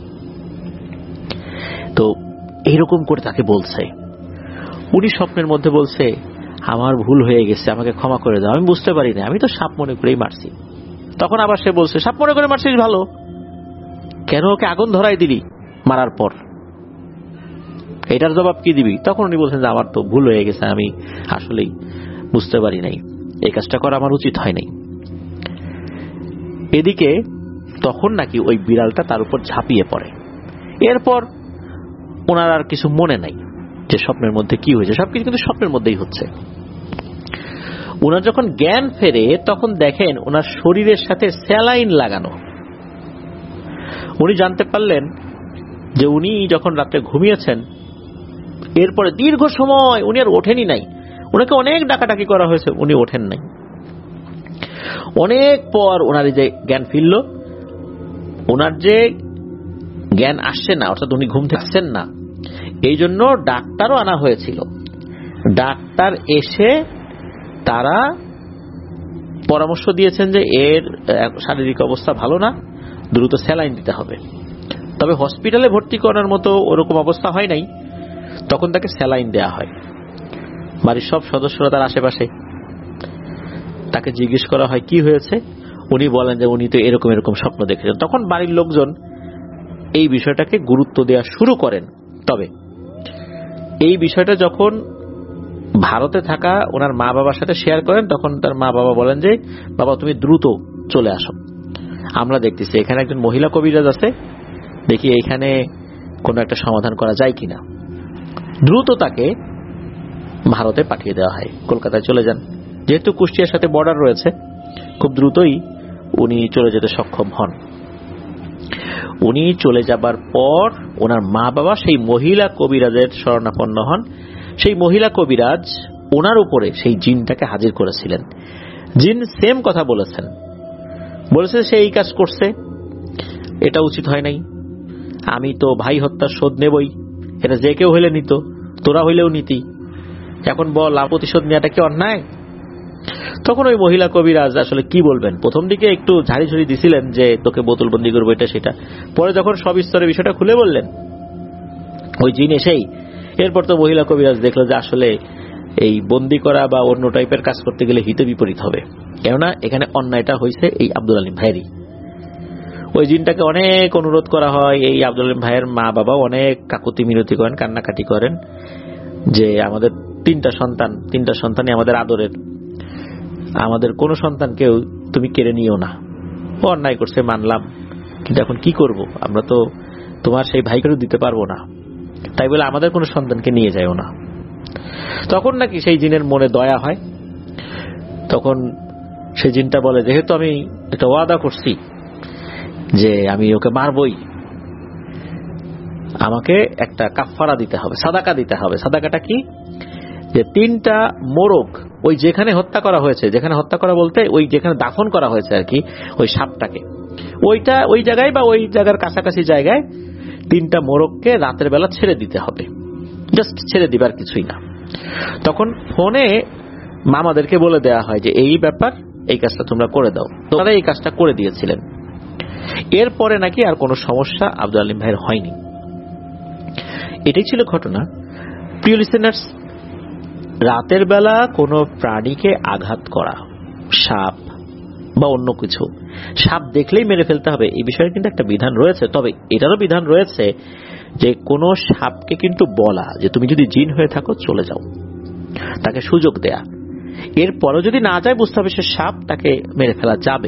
তো এইরকম করে তাকে বলছে। উনি স্বপ্নের মধ্যে বলছে, আমার ভুল হয়ে গেছে, আমাকে ক্ষমা করে দাও, আমি বুঝতে পারি না, আমি তো সাপ মনে করেই মারছি। তখন আবার সে বলছে, সাপ মনে করে মারছিস ভালো, কেন ওকে আগুন ধরাই দিলি মারার পর? এটার জবাব কি দিবি? তখন উনি বলছেন যে আমার তো ভুল হয়ে গেছে, আমি আসলেই বুঝতে পারি নাই, এই কাজটা করা আমার উচিত হয় নাই। এদিকে তখন নাকি ওই বিড়ালটা তার উপর ঝাঁপিয়ে পড়ে। এরপর ওনার আর কিছু মনে নাই যে স্বপ্নের মধ্যে কি হয়েছে, সবকিছু কিন্তু স্বপ্নের মধ্যেই হচ্ছে। ওনার যখন জ্ঞান ফেরে তখন দেখেন ওনার শরীরের সাথে স্যালাইন লাগানো। উনি জানতে পারলেন যে উনি যখন রাতে ঘুমিয়েছেন এরপরে দীর্ঘ সময় উনি আর ওঠেনি নাই। ওনাকে অনেক ডাকাডাকি করা হয়েছে, উনি ওঠেন নাই। অনেক পর ওনার যে জ্ঞান ফিরল, ওনার যে জ্ঞান আসছে না, অর্থাৎ উনি ঘুম থাকছেন না, এই জন্য ডাক্তারও আনা হয়েছিল। ডাক্তার এসে তারা পরামর্শ দিয়েছেন যে এর শারীরিক অবস্থা ভালো না, দ্রুত স্যালাইন দিতে হবে। তবে হসপিটালে ভর্তি করার মতো ওরকম অবস্থা হয় নাই, তখন তাকে স্যালাইন দেয়া হয়। বাড়ির সব সদস্যরা তার আশেপাশে, তাকে জিজ্ঞেস করা হয় কি হয়েছে, উনি বলেন যে উনি তো এরকম এরকম স্বপ্ন দেখেছেন। তখন বাড়ির লোকজন এই বিষয়টাকে গুরুত্ব দেওয়া শুরু করেন। তবে এই বিষয়টা যখন ভারতে থাকা ওনার মা বাবার সাথে শেয়ার করেন, তখন তার মা বাবা বলেন যে বাবা তুমি দ্রুত চলে আসো, আমরা দেখতেছি এখানে একজন মহিলা কবিরাজ আছে, দেখি এইখানে কোনো একটা সমাধান করা যায় কিনা। দ্রুত তাকে ভারতে পাঠিয়ে দেওয়া হয়, কলকাতায় চলে যান। যেহেতু কুষ্টিয়ার সাথে বর্ডার রয়েছে, খুব দ্রুতই উনি চলে যেতে সক্ষম হন। উনি চলে যাবার পর ওনার মা বাবা সেই মহিলা কবিরাজের শরণাপন্ন হন। সেই মহিলা কবিরাজ ওনার উপরে সেই জিনটাকে হাজির করেছিলেন। জিন সেম কথা বলেছেন, বলেছে সে এই কাজ করছে, এটা উচিত হয় নাই, আমি তো ভাই হত্যার শোধ নেবই, এটা যে কেউ হইলে নিত, তোরা হইলেও নীতি, এখন বল প্রতিশোধ নেওয়াটা কি অন্যায়? তখন ওই মহিলা কবিরাজ আসলে কি বলবেন, প্রথম দিকে একটু ঝাড়ি ঝুড়ি দিছিলেন যে তোকে বোতলবন্দি করবো এটা সেটা, পরে যখন সব স্তরে বিষয়টা খুলে বললেন ওই জিন এসেই, এরপর তো মহিলা কবিরাজ দেখলো যে আসলে এই বন্দি করা বা অন্য টাইপের কাজ করতে গেলে হিতে বিপরীত হবে, কেননা এখানে অন্যায়টা হয়েছে এই আব্দুল আলিম ভাইয়েরই। ওই জিনটাকে অনেক অনুরোধ করা হয়, এই আব্দুল আলিম ভাইয়ের মা বাবা অনেক কাকুতি মিনতি করেন, কান্নাকাটি করেন যে আমাদের তিনটা সন্তান, তিনটা সন্তানই আমাদের আদরের, আমাদের কোন সন্তানকেও তুমি কেড়ে নিও না। ও অন্যায় করছে মানলাম, কিন্তু এখন কি করব, আমরা তো তোমার সেই ভাইকেও দিতে পারবো না, তাই বলে আমাদের কোন সন্তানকে নিয়ে যায়ও না। তখন নাকি সেই জিনের মনে দয়া হয়, তখন সেই জিনটা বলে যেহেতু আমি একটা ওয়াদা করছি যে আমি ওকে মারবই, আমাকে একটা কাফারা দিতে হবে, সাদাকা দিতে হবে। সাদাকাটা কি? যে তিনটা মোরগ ওই যেখানে হত্যা করা হয়েছে, যেখানে হত্যা করা বলতে ওই যেখানে দাফন করা হয়েছে আর কি ওই সাপটাকে, ওইটা ওই জায়গায় বা ওই জায়গার কাছাকাছি জায়গায় তিনটা মোরগকে রাতের বেলা ছেড়ে দিতে হবে, জাস্ট ছেড়ে দিবার কিছুই না। তখন ফোনে মামাদেরকে বলে দেওয়া হয় যে এই ব্যাপার, এই কাজটা তোমরা করে দাও। তোমরা এই কাজটা করে দিয়েছিলেন। এরপরে নাকি আর কোনো সমস্যা আব্দুল আলিম ভাইয়ের হয়নি। এটাই ছিল ঘটনা। প্রিয় লিসেনার্স, রাতের বেলা কোনো প্রাণীকে আঘাত করা, সাপ বা অন্য কিছু, সাপ দেখলেই মেরে ফেলতে হবে এই বিষয়ে কিন্তু একটা বিধান রয়েছে। তবে এটারও বিধান রয়েছে যে কোনো সাপকে কিন্তু বলা যে তুমি যদি জিন হয়ে থাকো চলে যাও, তাকে সুযোগ দেয়া। এরপরও যদি না যায় বুঝতে হবে সে সাপ, তাকে মেরে ফেলা যাবে।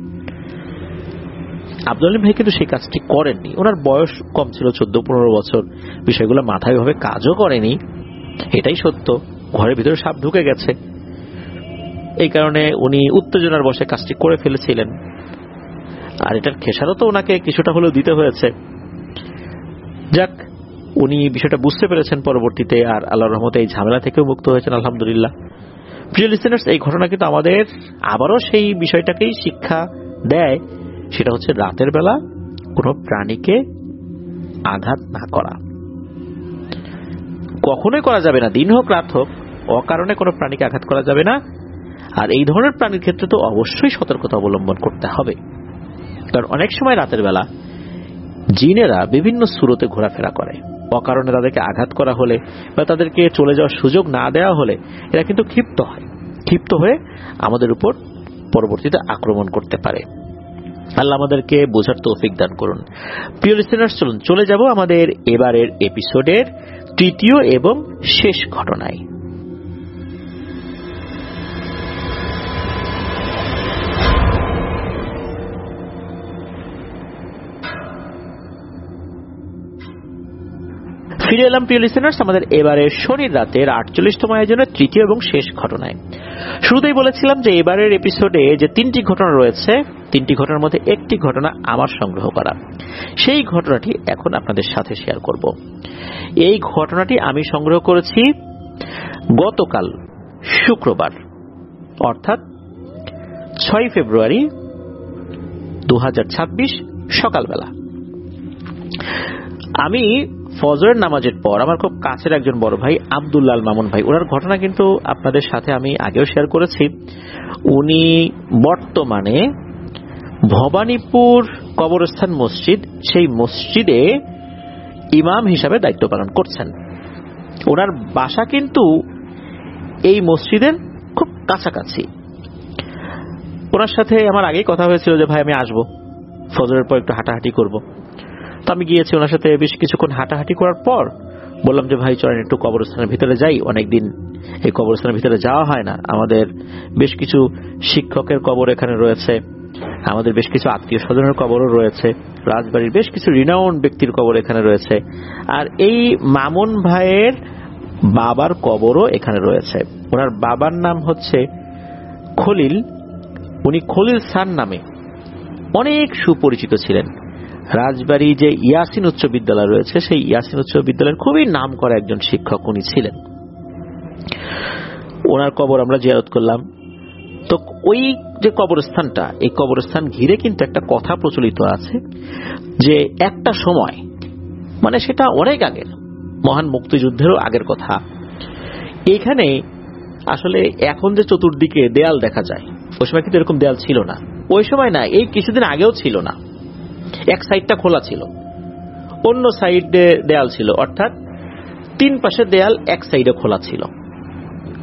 আব্দুল আলিম ভাই কিন্তু সেই কাজটি করেননি। ওনার বয়স কম ছিল, চোদ্দ পনেরো বছর, বিষয়গুলো মাথায় ভাবে কাজও করেনি, এটাই সত্য। ঘরের ভিতরে সাপ ঢুকে গেছে, এই কারণে উনি উত্তেজনার বশে কাজটি করে ফেলেছিলেন। আর এটার খেসারও তো ওনাকে কিছুটা হলেও দিতে হয়েছে। যাক, উনি বিষয়টা বুঝতে পেরেছেন পরবর্তীতে, আর আল্লাহর রহমতে এই ঝামেলা থেকেও মুক্ত হয়েছেন আলহামদুলিল্লাহ। প্রিয় লিসেনার্স, এই ঘটনা কিন্তু আমাদের আবারও সেই বিষয়টাকেই শিক্ষা দেয়, সেটা হচ্ছে রাতের বেলা কোনো প্রাণীকে আঘাত না করা। কখনোই করা যাবে না, দিন হোক রাত হোক, অকারণে কোনো প্রাণীকে আঘাত করা যাবে না। আর এই ধরনের প্রাণীর ক্ষেত্রে তো অবশ্যই সতর্কতা অবলম্বন করতে হবে, কারণ অনেক সময় রাতের বেলা জিনেরা বিভিন্ন সুরতে ঘোরাফেরা করে। অকারণে তাদেরকে আঘাত করা হলে বা তাদেরকে চলে যাওয়ার সুযোগ না দেওয়া হলে এরা কিন্তু ক্ষিপ্ত হয়, ক্ষিপ্ত হয়ে আমাদের উপর পরবর্তীতে আক্রমণ করতে পারে। আল্লাহ আমাদেরকে বোঝার তৌফিক দান করুন। প্রিয় লিসেনার্স, চলুন চলে যাব আমাদের এবারের এপিসোডের তৃতীয় এবং শেষ ঘটনায়। ফিরে এলাম প্রিয় লিসেনার্স আমাদের এবারের শনির রাতের আটচল্লিশতম আয়োজনের তৃতীয় এবং শেষ ঘটনায়। শুরুতেই বলেছিলাম যে এবারের এপিসোডে যে তিনটি ঘটনা রয়েছে, তিনটি ঘটনার মধ্যে একটি ঘটনা আমার সংগ্রহ করা। সেই ঘটনাটি এখন আপনাদের সাথে শেয়ার করব। এই ঘটনাটি আমি সংগ্রহ করেছি গতকাল শুক্রবার, অর্থাৎ ছয় ফেব্রুয়ারি দু হাজার ছাব্বিশ সকালবেলা। আমি ফজরের নামাজের পর আমার খুব কাছের একজন বড় ভাই আব্দুল্লাহ আল মামুন ভাই, ওনার ঘটনা কিন্তু আপনাদের সাথে আমি আগেও শেয়ার করেছি। উনি বর্তমানে ভবানীপুর কবরস্থান মসজিদ, সেই মসজিদে ইমাম হিসাবে দায়িত্ব পালন করছেন। ওনার বাসা কিন্তু এই মসজিদের খুব কাছাকাছি। ওনার সাথে আমার আগেই কথা হয়েছিল যে ভাই আমি আসবো, ফজরের পর একটু হাঁটাহাঁটি করব। তো আমি গিয়েছি ওনার সাথে, বেশ কিছুক্ষণ হাঁটাহাঁটি করার পর বললাম যে ভাই চলেন একটু কবরস্থানের ভিতরে যাই, অনেকদিন এই কবরস্থানের ভিতরে যাওয়া হয় না। আমাদের বেশ কিছু শিক্ষকের কবর এখানে রয়েছে, আমাদের বেশ কিছু আত্মীয় স্বজনের কবরও রয়েছে, রাজবাড়ির বেশ কিছু রিনাউন্ড ব্যক্তির কবর এখানে রয়েছে, আর এই মামুন ভাইয়ের বাবার কবরও এখানে রয়েছে। ওনার বাবার নাম হচ্ছে খলিল, উনি খলিল সান নামে অনেক সুপরিচিত ছিলেন। রাজবাড়ি যে ইয়াসিন উচ্চ বিদ্যালয় রয়েছে, সেই ইয়াসিন উচ্চ বিদ্যালয়ের খুবই নাম করা একজন শিক্ষক উনি ছিলেন। ওনার কবর আমরা জিয়ারত করলাম। তো ওই যে কবরস্থানটা, এই কবরস্থান ঘিরে কিন্তু একটা কথা প্রচলিত আছে যে একটা সময়, মানে সেটা অনেক আগের, মহান মুক্তিযুদ্ধেরও আগের কথা, এখানে আসলে এখন যে চতুর্দিকে দেয়াল দেখা যায়, ওই সময় কিন্তু এরকম দেয়াল ছিল না। ওই সময় না, এই কিছুদিন আগেও ছিল না। এক সাইডটা খোলা ছিল, অন্য সাইডে দেয়াল ছিল, অর্থাৎ তিন পাশে দেয়াল, এক সাইডে খোলা ছিল।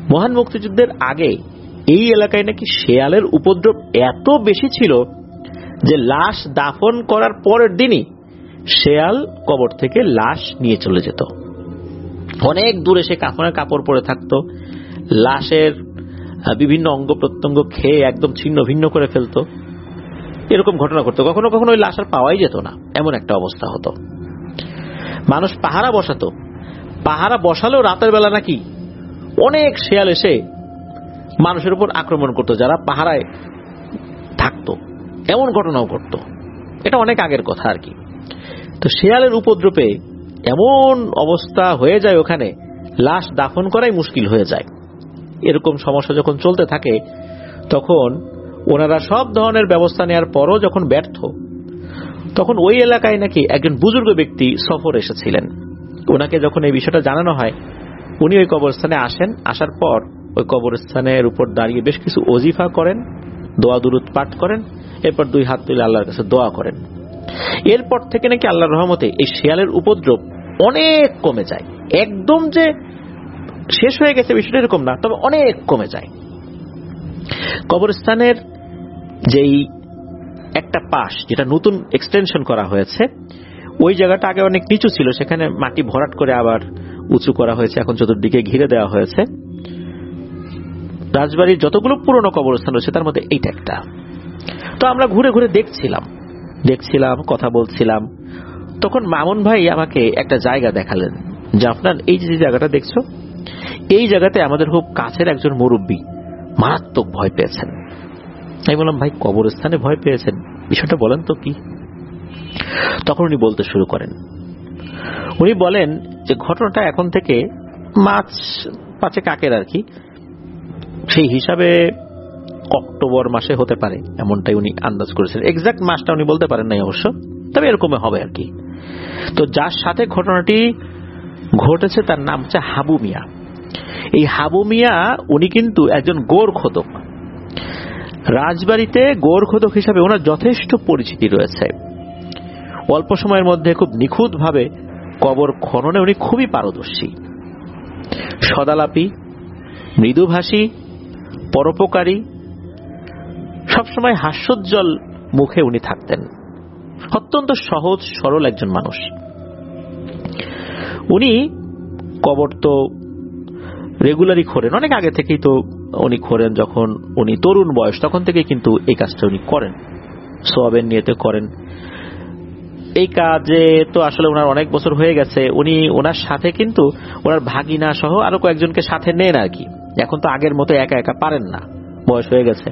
মহান মুক্তিযুদ্ধের আগে এই এলাকায় নাকি শেয়ালের উপদ্রব এত বেশি ছিল যে লাশ দাফন করার পরের দিনই শেয়াল কবর থেকে লাশ নিয়ে চলে যেত। অনেক দূরে সে কাফনের কাপড় পরে থাকতো, লাশের বিভিন্ন অঙ্গ প্রত্যঙ্গ খেয়ে একদম ছিন্ন ভিন্ন করে ফেলতো। এরকম ঘটনা ঘটতো। কখনো কখনো ওই লাশ আর পাওয়াই যেত না, এমন একটা অবস্থা হতো। মানুষ পাহারা বসাতো, পাহারা বসালেও রাতের বেলা নাকি অনেক শেয়াল এসে মানুষের উপর আক্রমণ করতো যারা পাহারায় থাকতো, এমন ঘটনাও ঘটতো। এটা অনেক আগের কথা আর কি। তো শেয়ালের উপদ্রবে এমন অবস্থা হয়ে যায় ওখানে লাশ দাফন করাই মুশকিল হয়ে যায়। এরকম সমস্যা যখন চলতে থাকে তখন ওনারা সব ধরনের ব্যবস্থা নেওয়ার পরও যখন ব্যর্থ, তখন ওই এলাকায় নাকি একজন বুজুর্গ ব্যক্তি সফর এসেছিলেন। ওনাকে যখন এই বিষয়টা জানানো হয়, উনি ওই কবরস্থানে আসেন। আসার পর ওই কবরস্থানের উপর দাঁড়িয়ে বেশ কিছু ওজিফা করেন, দোয়া দুরুদ পাঠ করেন, এরপর দুই হাত তুলে আল্লাহর কাছে দোয়া করেন। এরপর থেকে নাকি আল্লাহর রহমতে এই শেয়ালের উপদ্রব অনেক কমে যায়। একদম যে শেষ হয়ে গেছে বিষয়টা এরকম না, তবে অনেক কমে যায়। কবরস্থানের যেই একটা পাশ যেটা নতুন এক্সটেনশন করা হয়েছে, ওই জায়গাটা আগে অনেক নিচু ছিল, সেখানে মাটি ভরাট করে আবার উঁচু করা হয়েছে, এখন চতুর্দিকে ঘিরে দেওয়া হয়েছে। রাজবাড়ির যতগুলো পুরনো কবরস্থান রয়েছে তার মধ্যে এইটা একটা। তো আমরা ঘুরে ঘুরে দেখছিলাম দেখছিলাম কথা বলছিলাম। তখন মামুন ভাই আমাকে একটা জায়গা দেখালেন যে আপনার এই যে জায়গাটা দেখছো, এই জায়গাতে আমাদের খুব কাছের একজন মুরব্বী মারাত্মক ভয় পেয়েছেন। আমি বললাম, ভাই কবরস্থানে ভয় পেয়েছেন, বিষয়টা বলেন তো কি। তখন উনি বলতে শুরু করেন। উনি বলেন যে ঘটনাটা এখন থেকে মাস পাঁচেক আগের আর কি, সেই হিসাবে অক্টোবর মাসে হতে পারে, এমনটাই উনি আন্দাজ করেছেন। এক্সাক্ট মাসটা উনি বলতে পারেন নাই অবশ্য, তবে এরকম হবে আর কি। তো যার সাথে ঘটনাটি ঘটেছে তার নাম হচ্ছে হাবু মিয়া। এই হাবু মিয়া উনি কিন্তু একজন গোরখোদক। রাজবাড়িতে গোরখোদক হিসাবে ওনার যথেষ্ট পরিচিতি রয়েছে। অল্প সময়ের মধ্যে খুব নিখুঁত ভাবে কবর খননে উনি খুবই পারদর্শী। সদালাপী, মৃদুভাষী, পরোপকারী, সবসময় হাস্যোজ্জ্বল মুখে উনি থাকতেন। অত্যন্ত সহজ সরল একজন মানুষ। উনি কবর তো রেগুলারই খোঁড়েন, অনেক আগে থেকেই তো উনি খোঁড়েন। যখন উনি তরুণ বয়স তখন থেকে কিন্তু এই কাজটা উনি করেন, সওয়াবের নিয়তে করেন। এই কাজে তো আসলে ওনার অনেক বছর হয়ে গেছে। উনি ওনার সাথে কিন্তু ওনার ভাগিনা সহ আরো কয়েকজনকে সাথে নেন আর কি। এখন তো আগের মতো একা একা পারেন না, বয়স হয়ে গেছে।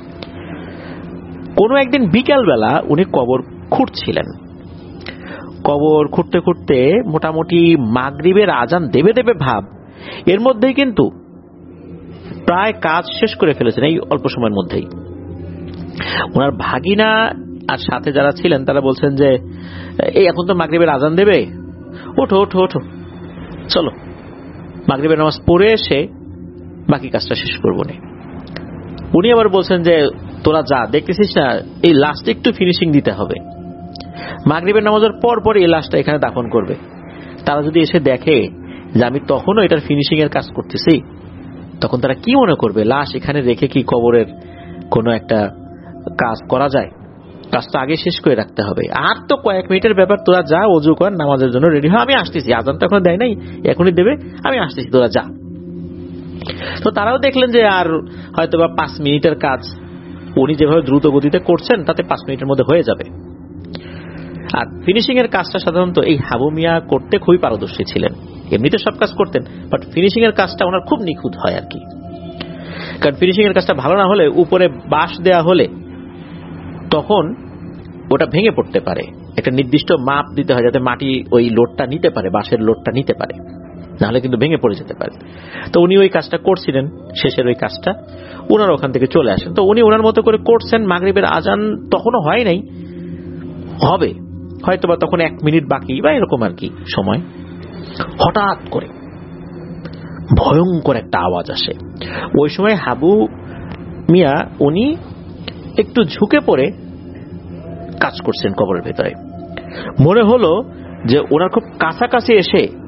কোনো একদিন বিকেল বেলা উনি কবর খুঁড়ছিলেন। কবর খুঁড়তে খুঁড়তে মোটামুটি মাগরিবের আজান দেবে দেবে ভাব, এর মধ্যেই কিন্তু প্রায় কাজ শেষ করে ফেলেছেন এই অল্প সময়ের মধ্যেই। ওনার ভাগিনা আর সাথে যারা ছিলেন তারা বলছেন যে এই এখন তো মাগরিবের আজান দেবে, ওঠো ওঠো ওঠো, চলো মাগরিবের নামাজ পড়ে এসে বাকি কাজটা শেষ করবো না। উনি আবার বলছেন যে তোরা যা, দেখতেছিস না এই লাস্টে একটু ফিনিশিং দিতে হবে, মাগরিবের নামাজের পর পর এই লাশটা এখানে দাফন করবে। তারা যদি এসে দেখে যে আমি তখনও এটার ফিনিশিং এর কাজ করতেছি, তখন তারা কি মনে করবে, লাশ এখানে রেখে কি কবরের কোনো একটা কাজ করা যায়? কাজটা আগে শেষ করে রাখতে হবে। আর তো কয়েক মিনিটের ব্যাপার, তোরা যা ওযু কর, নামাজের জন্য রেডি হয়, আমি আসতেছি, আজান তো এখন দেয় নাই, এখনই দেবে, আমি আসতেছি, তোরা যা। তো তারাও দেখলেন যে আর হয়তো বা পাঁচ মিনিটের কাজ উনি যেভাবে দ্রুত গতিতে করছেন তাতে পাঁচ মিনিটের মধ্যে হয়ে যাবে। আর ফিনিশিং এর কাজটা সাধারণত এই হাবু মিয়া করতে খুবই পারদর্শী ছিলেন। এমনিতে সব কাজ করতেন, বাট ফিনিশিং এর কাজটা ওনার খুব নিখুঁত হয় আর কি। কারণ ফিনিশিং এর কাজটা ভালো না হলে, উপরে বাঁশ দেয়া হলে তখন ওটা ভেঙে পড়তে পারে। একটা নির্দিষ্ট মাপ দিতে হয় যাতে মাটি ওই লোডটা নিতে পারে, বাঁশের লোডটা নিতে পারে, নাহলে কিন্তু ভেঙে পড়ে যেতে পারে। তো উনি ওই কাজটা করছিলেন, শেষের ওই কাজটা ওনার ওখান থেকে চলে আসেন। তো উনি ওনার মতো করে করছেন। মাগরিবের আজান তখনও হয় নাই, হবে হয়তো বা তখন এক মিনিট বাকি বা এরকম আর কি সময়। হঠাৎ করে ভয়ঙ্কর একটা আওয়াজ আসে। ওই সময় হাবু মিয়া উনি একটু ঝুঁকে পড়ে কাজ করছেন কবরের ভেতরে। মনে হলো যে ওনার খুব কাছাকাছি এসে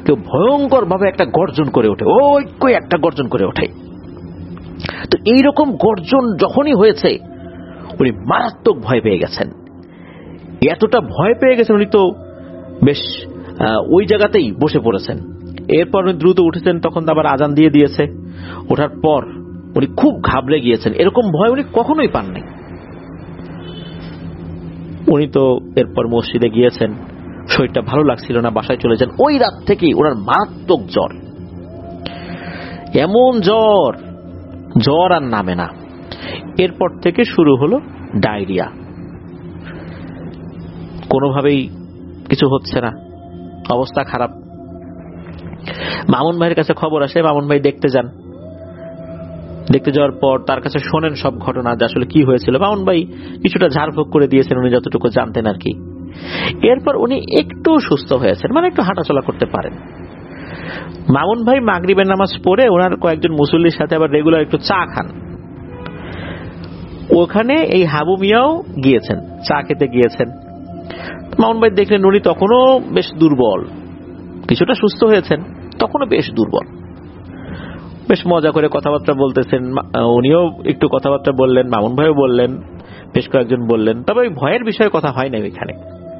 কেউ ভয়ঙ্কর ভাবে একটা গর্জন করে ওঠে, ওই কই একটা গর্জন করে ওঠে। তো এইরকম গর্জন যখনই হয়েছে উনি মারাত্মক ভয় পেয়ে গেছেন। এতটা ভয় পেয়ে গেছেন উনি তো বেশ ওই জায়গাতেই বসে পড়েছেন। এরপর উনি দ্রুত উঠেছেন, তখন আবার আজান দিয়ে দিয়েছে। ওঠার পর উনি খুব ঘাবড়ে গিয়েছেন, এরকম ভয় উনি কখনোই পান নাই। উনি তো এরপর মসজিদে গিয়েছেন, শরীরটা ভালো লাগছিল না, বাসায় চলে যান। ওই রাত থেকেই ওনার মারাত্মক জ্বর, এমন জ্বর, জ্বর আর নামে না। এরপর থেকে শুরু হলো ডায়রিয়া, কোনোভাবেই কিছু হচ্ছে না, অবস্থা খারাপ। মামুন ভাইয়ের কাছে খবর আসে, মামুন ভাই দেখতে যান। দেখতে যাওয়ার পর তার কাছে শোনেন সব ঘটনা, যে আসলে কি হয়েছিল। মামুন ভাই কিছুটা ঝাড়ফুঁক করে দিয়েছেন, উনি যতটুকু জানতেন আর কি। এরপর উনি একটু সুস্থ হয়েছেন, মানে একটু হাঁটাচলা করতে পারেন। মামুন ভাই মাগরিবের নামাজ পড়ে ওনার কয়েকজন মুসল্লির সাথে আবার রেগুলার একটু চা খান। ওখানে এই হাবু মিয়াও গিয়েছেন, চা খেতে গিয়েছেন। মামুন ভাই দেখলেন উনি তখনও বেশ দুর্বল, কিছুটা সুস্থ হয়েছেন, তখনও বেশ দুর্বল। বেশ মজা করে কথাবার্তা বলতেছেন, উনিও একটু কথাবার্তা বললেন, মামুন ভাইও বললেন, বেশ কয়েকজন বললেন। তবে ওই ভয়ের বিষয়ে কথা হয় না ওইখানে।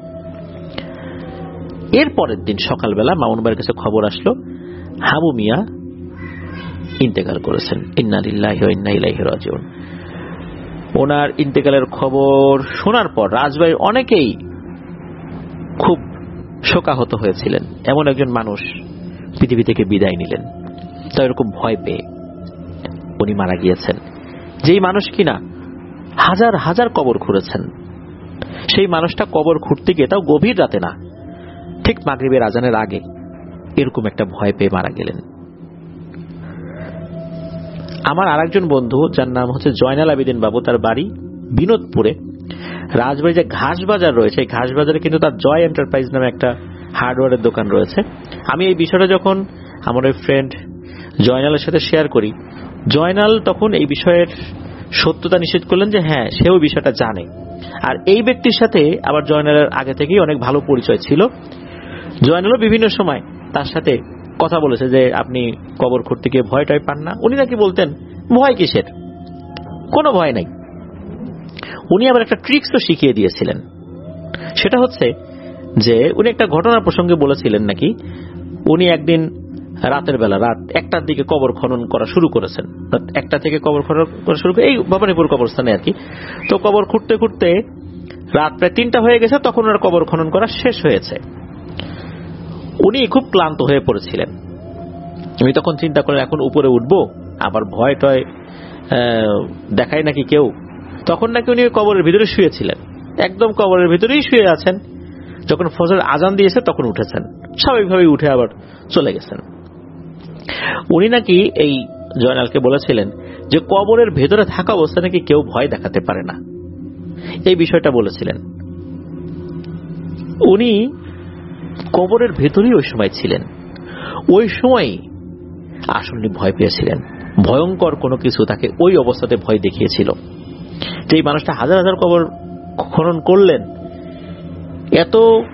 এর পরের দিন সকালবেলা মামুন ভাইয়ের কাছে খবর আসলো হাবু মিয়া ইন্তেকাল করেছেন। ইন্না লিল্লাহি ওয়া ইন্না ইলাইহি রাজিউন। ওনার ইন্তেকালের খবর শোনার পর রাজবাড়ির অনেকেই খুব শোকাহত হয়েছিলেন। এমন একজন মানুষ পৃথিবী থেকে বিদায় নিলেন, তাই এরকম ভয় পেয়ে উনি মারা গিয়েছেন। যেই মানুষ কিনা হাজার হাজার কবর খুঁড়েছেন, সেই মানুষটা কবর খুঁড়তে গিয়ে, তাও গভীর রাতে না, ঠিক মাগরিবের আজানের আগে এরকম একটা ভয় পেয়ে মারা গেলেন। আমার আরেকজন বন্ধু, যার নাম হচ্ছে জয়নাল আবেদিন বাবু, তার বাড়ি বিনোদপুরে। রাজবাড়ি যে ঘাস বাজার রয়েছে, এই ঘাস বাজারে কিন্তু তার জয় এন্টারপ্রাইজ নামে একটা হার্ডওয়্যারের দোকান রয়েছে। আমি এই বিষয়টা যখন আমার ওই ফ্রেন্ড জয়নালের সাথে শেয়ার করি, জয়নাল তখন এই বিষয়ের সত্যতা নিশ্চিত করলেন যে হ্যাঁ, সেও বিষয়টা জানে। আর এই ব্যক্তির সাথে আবার জয়নালের আগে থেকেই অনেক ভালো পরিচয় ছিল। জয়নালও বিভিন্ন সময় তার সাথে কথা বলেছে যে আপনি কবর খুঁড়তে গিয়ে ভয় টয় পান না। উনি নাকি বলতেন ভয় কিসের, কোনো ভয় নাই। উনি আবার একটা ট্রিক্সও শিখিয়ে দিয়েছিলেন। সেটা হচ্ছে যে উনি একটা ঘটনার প্রসঙ্গে বলেছিলেন নাকি, উনি একদিন রাতের বেলা রাত একটার দিকে কবর খনন করা শুরু করেছেন। একটা থেকে কবর খনন করা শুরু করে এই ভবানীপুর কবরস্থানে আর কি। তো কবর খুঁড়তে খুঁড়তে রাত প্রায় তিনটা হয়ে গেছে, তখন ওনার কবর খনন করা শেষ হয়েছে। উনি খুব ক্লান্ত হয়ে পড়েছিলেন। আমি তখন চিন্তা করলাম এখন উপরে উঠবো, আবার ভয় টয় দেখায় নাকি কেউ। তখন নাকি উনি কবরের ভিতরে শুয়েছিলেন, একদম কবরের ভিতরেই শুয়ে আছেন। যখন ফজর আজান দিয়েছে তখন উঠেছেন, স্বাভাবিকভাবে উঠে আবার চলে গেছেন। উনি নাকি এই জয়নালকে বলেছিলেন যে কবরের ভেতরে থাকা অবস্থা নাকি কেউ ভয় দেখাতে পারে না, এই বিষয়টা বলেছিলেন। উনি কবরের ভেতরেই ওই সময় ছিলেন, ওই সময় আসলে ভয় পেয়েছিলেন। ভয়ঙ্কর কোনো কিছু তাকে ওই অবস্থাতে ভয় দেখিয়েছিল। যে এই মানুষটা হাজার হাজার কবর খনন করলেন, এত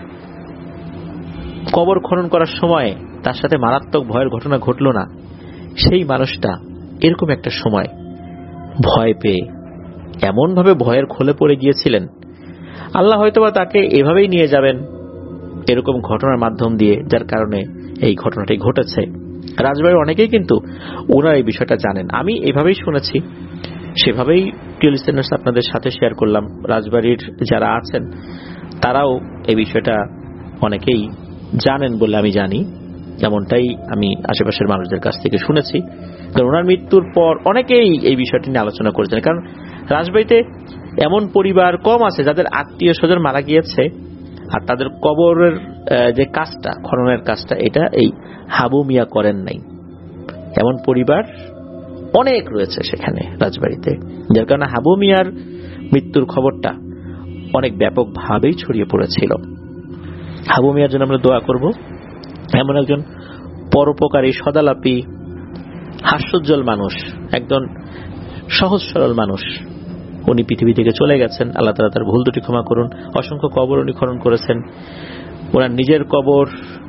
কবর খনন করার সময় তার সাথে মারাত্মক ভয়ের ঘটনা ঘটল না। সেই মানুষটা এরকম একটা সময় ভয় পেয়ে এমন ভাবে ভয়ের খোলে পড়ে গিয়েছিলেন, আল্লাহ হয়তোবা তাকে এভাবেই নিয়ে যাবেন এরকম ঘটনার মাধ্যম দিয়ে, যার কারণে এই ঘটনাটি ঘটেছে। রাজবাড়ির অনেকেই কিন্তু ওনারা এই বিষয়টা জানেন। আমি এভাবেই শুনেছি, সেভাবেই প্রিয় লিসেনার্স আপনাদের সাথে শেয়ার করলাম। রাজবাড়ির যারা আছেন তারাও এই বিষয়টা অনেকেই জানেন বলে আমি জানি, এমনটাই আমি আশেপাশের মানুষদের কাছ থেকে শুনেছি। কারণ ওনার মৃত্যুর পর অনেকেই এই বিষয়টি নিয়ে আলোচনা করেছেন। কারণ রাজবাড়িতে এমন পরিবার কম আছে যাদের আত্মীয় স্বজন মারা গিয়েছে, আর তাদের কবরের যে কাজটা, খননের কাজটা, এটা এই হাবু মিয়া করেন নাই। এমন পরিবার অনেক রয়েছে সেখানে রাজবাড়িতে, যার কারণে হাবু মিয়ার মৃত্যুর খবরটা অনেক ব্যাপকভাবেই ছড়িয়ে পড়েছিল। হাবু মিয়ার জন্য আমরা দোয়া করব। এমন একজন পরোপকারী, সদালাপী, হাস্যোজ্জ্বল মানুষ, একজন সহজ সরল মানুষ, উনি পৃথিবী থেকে চলে গেছেন। আল্লাহ তাআলা তার ভুল ত্রুটি ক্ষমা করুন। অসংখ্য কবর উনি খনন করেছেন। ওনার নিজের কবর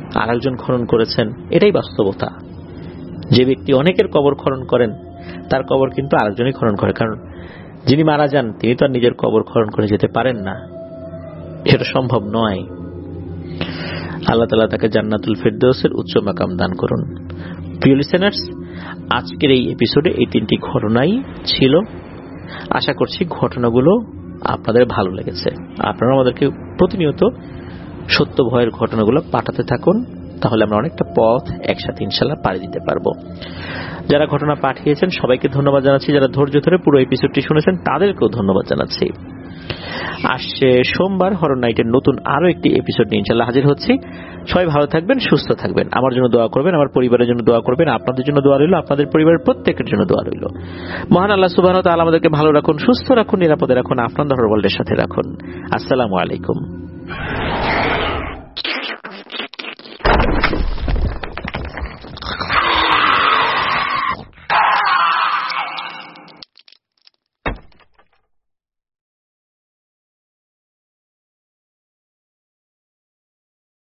আর একজন খনন করেছেন, এটাই বাস্তবতা। যে ব্যক্তি অনেকের কবর খনন করেন তার কবর কিন্তু আরেকজনই খনন করে, কারণ যিনি মারা যান তিনি তো আর নিজের কবর খনন করে যেতে পারেন না, সেটা সম্ভব নয়। আল্লাহ তাআলা তাকে জান্নাতুল ফেরদৌসের উচ্চ মাকাম দান করুন। প্রিয় লিসেনার্স, আজকের এই এপিসোডে এই তিনটি ঘটনাই ছিল। আশা করছি ঘটনাগুলো আপনাদের ভালো লেগেছে। আপনারা আমাদেরকে প্রতিনিয়ত সত্য ভয়ের ঘটনাগুলো পাঠাতে থাকুন, তাহলে আমরা অনেকটা পথ একসাথে ইনশাআল্লাহ পাড়ি দিতে পারবো। যারা ঘটনা পাঠিয়েছেন সবাইকে ধন্যবাদ জানাচ্ছি, যারা ধৈর্য ধরে পুরো এপিসোডটি শুনেছেন তাদেরকেও ধন্যবাদ জানাচ্ছি। আসছে সোমবার হরর নাইটের নতুন আরো একটি এপিসোড নিয়ে ইনশাআল্লাহ হাজির হচ্ছি। সবাই ভালো থাকবেন, সুস্থ থাকবেন, আমার জন্য দোয়া করবেন, আমার পরিবারের জন্য দোয়া করবেন, আপনাদের জন্য দোয়া রইল, আপনাদের পরিবারের প্রত্যেকের জন্য দোয়া রইল। মহান আল্লাহ সুবহানাহু ওয়া তাআলা আমাদেরকে ভালো রাখুন, সুস্থ রাখুন, নিরাপদে রাখুন, আপনাদের হরর ওয়ার্ল্ডের সাথে রাখুন। আসসালামু আলাইকুম।